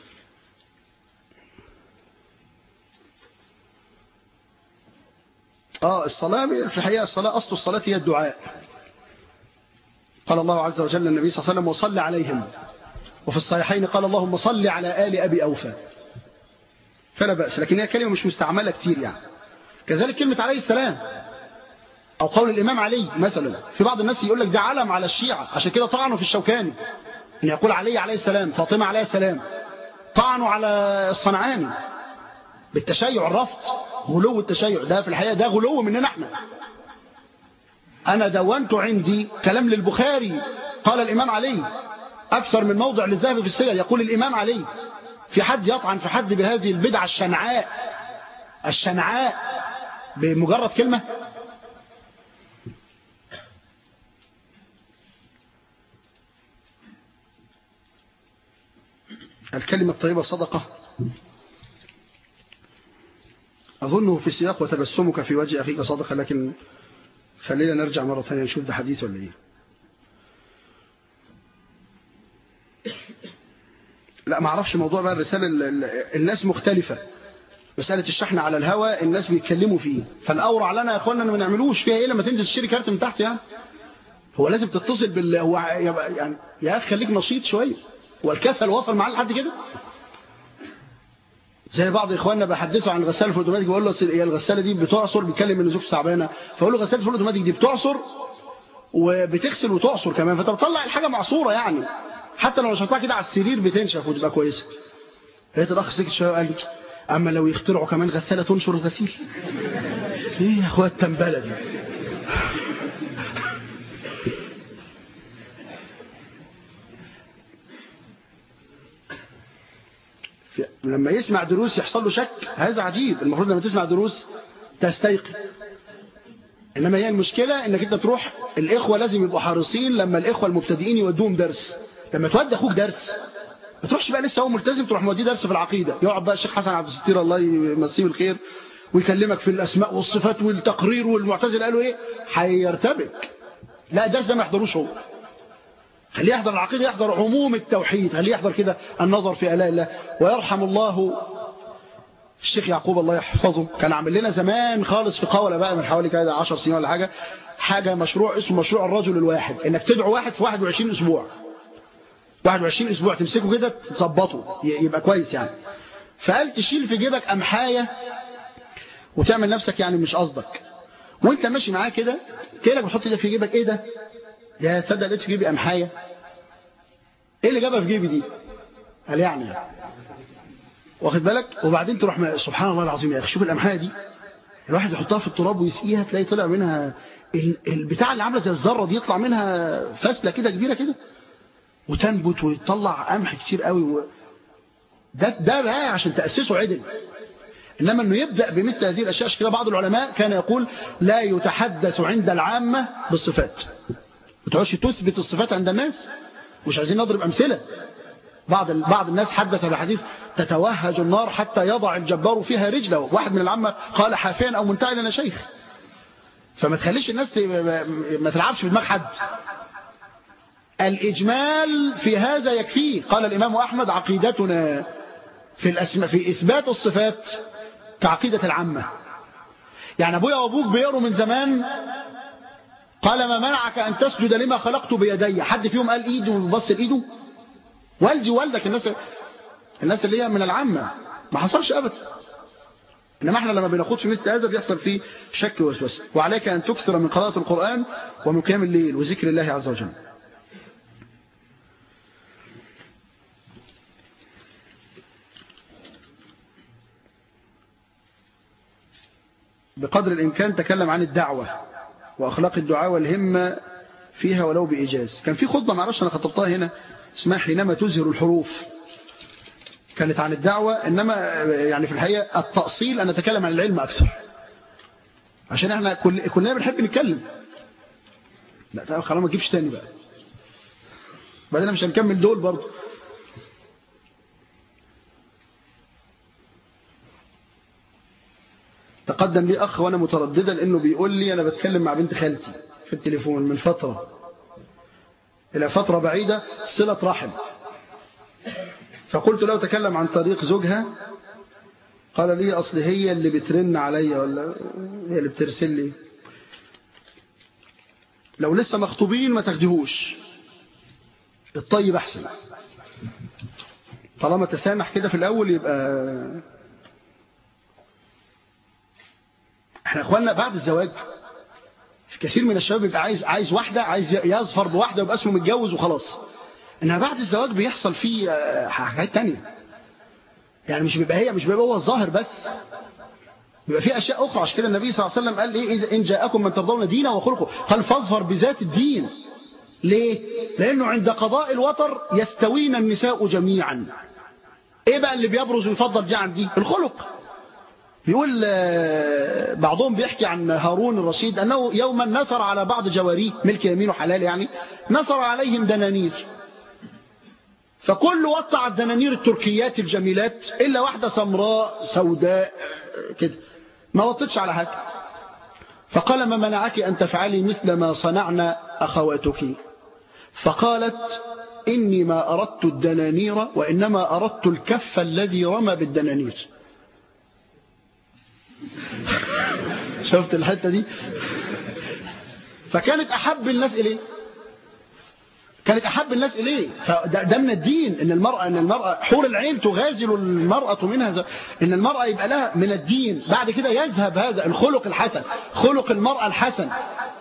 اه الصلاة في الحقيقة، الصلاة اصل الصلاة هي الدعاء. قال الله عز وجل للنبي صلى الله عليه وسلم وصل عليهم، وفي الصحيحين قال اللهم صل على آل أبي أوفى. فلا بأس، لكن هي كلمة مش مستعملة كتير يعني. كذلك كلمة عليه السلام أو قول الإمام علي مثلا. في بعض الناس يقول لك ده علم على الشيعة، عشان كده طعنوا في الشوكاني إن يقول علي عليه السلام، فاطمة عليه السلام. طعنوا على الصنعاني بالتشيع، الرفض، غلو التشيع. ده في الحقيقة ده غلو مننا احنا. أنا دونت عندي كلام للبخاري قال الإمام علي أكثر من موضع للذهب في السير. يقول الإمام علي. في حد يطعن في حد بهذه البدعة الشنعاء الشنعاء بمجرد كلمة؟ الكلمة الطيبة صدقة. أظنه في سياق وتبسمك في وجه أخيك صدقة، لكن خلينا نرجع مرة ثانية نشوف ده حديث ولا إيه. لا ما اعرفش موضوع بقى الرسالة. الناس مختلفة. مسألة الشحن على الهواء الناس بيتكلموا فيه، فالأورع لنا يا أخوانا ما نعملوش فيها إيه لما تنزل تشتري كارت من تحت يعني. هو لازم تتصل بال هو يعني يا أخي خليك نشيط شوية. هو الكسل وصل معاه لحد كده؟ زي بعض إخواننا بحدثوا عن الغسالة الأوتوماتيك، بقول له هي الغسالة دي بتعصر، بيتكلم إن زوجته تعبانة، فأقول له الغسالة الأوتوماتيك دي بتعصر وبتغسل وتعصر كمان، فأنت بتطلع الحاجة معصورة يعني، حتى لو نشرتها كده على السرير بتنشف وتبقى كويسة. لقيت الأخ سكت شوية وقال لي أما لو يخترعوا كمان غسالة تنشر الغسيل. إيه يا أخويا التنبلة دي؟ لما يسمع دروس يحصل له شك، هذا عجيب. المفروض لما تسمع دروس تستيقظ. إنما هي المشكلة إنك أنت تروح. الإخوة لازم يبقوا حريصين لما الإخوة المبتدئين يودوهم درس. لما تودي أخوك درس ما تروحش بقى لسه هو ملتزم تروح موديه درس في العقيدة، يقعد بقى الشيخ حسن عبد الستير الله يمسيه بالخير ويكلمك في الأسماء والصفات والتقرير والمعتزله قالوا إيه، هيرتبك. لا الدرس ده ما يحضروش هو. خليه يحضر العقيدة، يحضر عموم التوحيد، خليه يحضر كده النظر في آلاء الله. ويرحم الله الشيخ يعقوب الله يحفظه، كان عامل لنا زمان خالص في قولة بقى من حوالي كده عشر سنين ولا حاجة، حاجة مشروع اسمه مشروع الرجل الواحد، انك تدعو واحد في واحد وعشرين اسبوع، واحد وعشرين اسبوع تمسكه كده تظبطه يبقى كويس يعني. فقال تشيل في جيبك أمحاية وتعمل نفسك يعني مش قصدك، وانت ماشي معاه كده كأنك بتحط ايدك في جيبك، ايه ده؟ يا تصدق لقيت في جيبي أمحاية، ايه اللي جابها في جيبي دي؟ قال يعني واخد بالك. وبعدين تروح ما... سبحان الله العظيم يا اخي، شوف الأمحاية دي الواحد يحطها في التراب ويسقيها، تلاقي طلع منها البتاع اللي عامله زي الذره دي، يطلع منها فسله كده كبيره كده وتنبت ويطلع قمح كتير قوي و... ده ده بقى عشان تأسسه عدل. إنما أنه يبدأ بمثل هذه الأشياء. كده بعض العلماء كان يقول لا يتحدث عند العامة بالصفات، ما تقعدش تثبت الصفات عند الناس، مش عايزين نضرب أمثلة. بعض بعض الناس حدث بحديث تتوهج النار حتى يضع الجبار فيها رجله، واحد من العامة قال حافيا أو منتعلا يا شيخ. فما تخليش الناس ما تلعبش في دماغ حد. الإجمال في هذا يكفيه. قال الإمام أحمد عقيدتنا في الأسماء في إثبات الصفات كعقيدة العامة. يعني أبويا وأبوك بيقروا من زمان قال ما منعك أن تسجد لما خلقت بيدي، حد فيهم قال إيده وبص بإيده؟ والدي والدك الناس الناس اللي هي من العامة ما حصلش أبدا. إنما احنا لما بناخد في مثل هذا بيحصل فيه شك ووسوسة. وعليك أن تكثر من قراءة القرآن ومن قيام الليل وذكر الله عز وجل. بقدر الإمكان تكلم عن الدعوة وأخلاق الدعاء والهمة فيها ولو بإيجاز. كان في خطبة معرفش أنا خطبتها هنا اسمها حينما تزهر الحروف، كانت عن الدعوة. إنما يعني في الحقيقة التأصيل أن نتكلم عن العلم أكثر، عشان احنا كل كلنا بنحب نتكلم. لا خلاص ما تجيبش تاني بقى، بعدين مش هنكمل دول برضه. تقدم لي أخ وأنا مترددا إنه بيقول لي أنا بتكلم مع بنت خالتي في التليفون من فترة إلى فترة بعيدة صلة رحم، فقلت له تكلم عن طريق زوجها. قال لي أصل هي اللي بترن عليا ولا هي اللي بترسل لي. لو لسه مخطوبين ما تاخديهوش، الطيب أحسن. طالما تسامح كده في الأول يبقى احنا اخواننا بعد الزواج في كثير من الشباب يبقى عايز عايز واحده، عايز يظفر بواحده ويبقى اسمه متجوز وخلاص. انها بعد الزواج بيحصل فيه حاجات تانية، يعني مش بيبقى هي مش بيبقى هو الظاهر بس، بيبقى فيه اشياء اخرى. عشان كده النبي صلى الله عليه وسلم قال ايه اذا ان جاءكم من ترضون دينه وخلقه قال فاظفر بذات الدين. ليه؟ لانه عند قضاء الوطر يستوين النساء جميعا. ايه بقى اللي بيبرز ويفضل دي عن دي؟ الخلق. بيقول بعضهم بيحكي عن هارون الرشيد أنه يوما نثر على بعض جواريه ملك يمينه حلال، يعني نثر عليهم دنانير، فكل وطع الدنانير التركيات الجميلات إلا واحدة سمراء سوداء كده ما وطتش على حاجة. فقال ما منعك أن تفعلي مثل ما صنعنا أخواتك؟ فقالت إني ما أردت الدنانير وإنما أردت الكف الذي رمى بالدنانير. شفت الحتة دي؟ فكانت أحب الناس إليه، كانت أحب الناس إليه. فده من الدين إن المرأة إن المرأة حور العين تغازل المرأة منها، إن المرأة يبقى لها من الدين. بعد كده يذهب هذا الخلق الحسن، خلق المرأة الحسن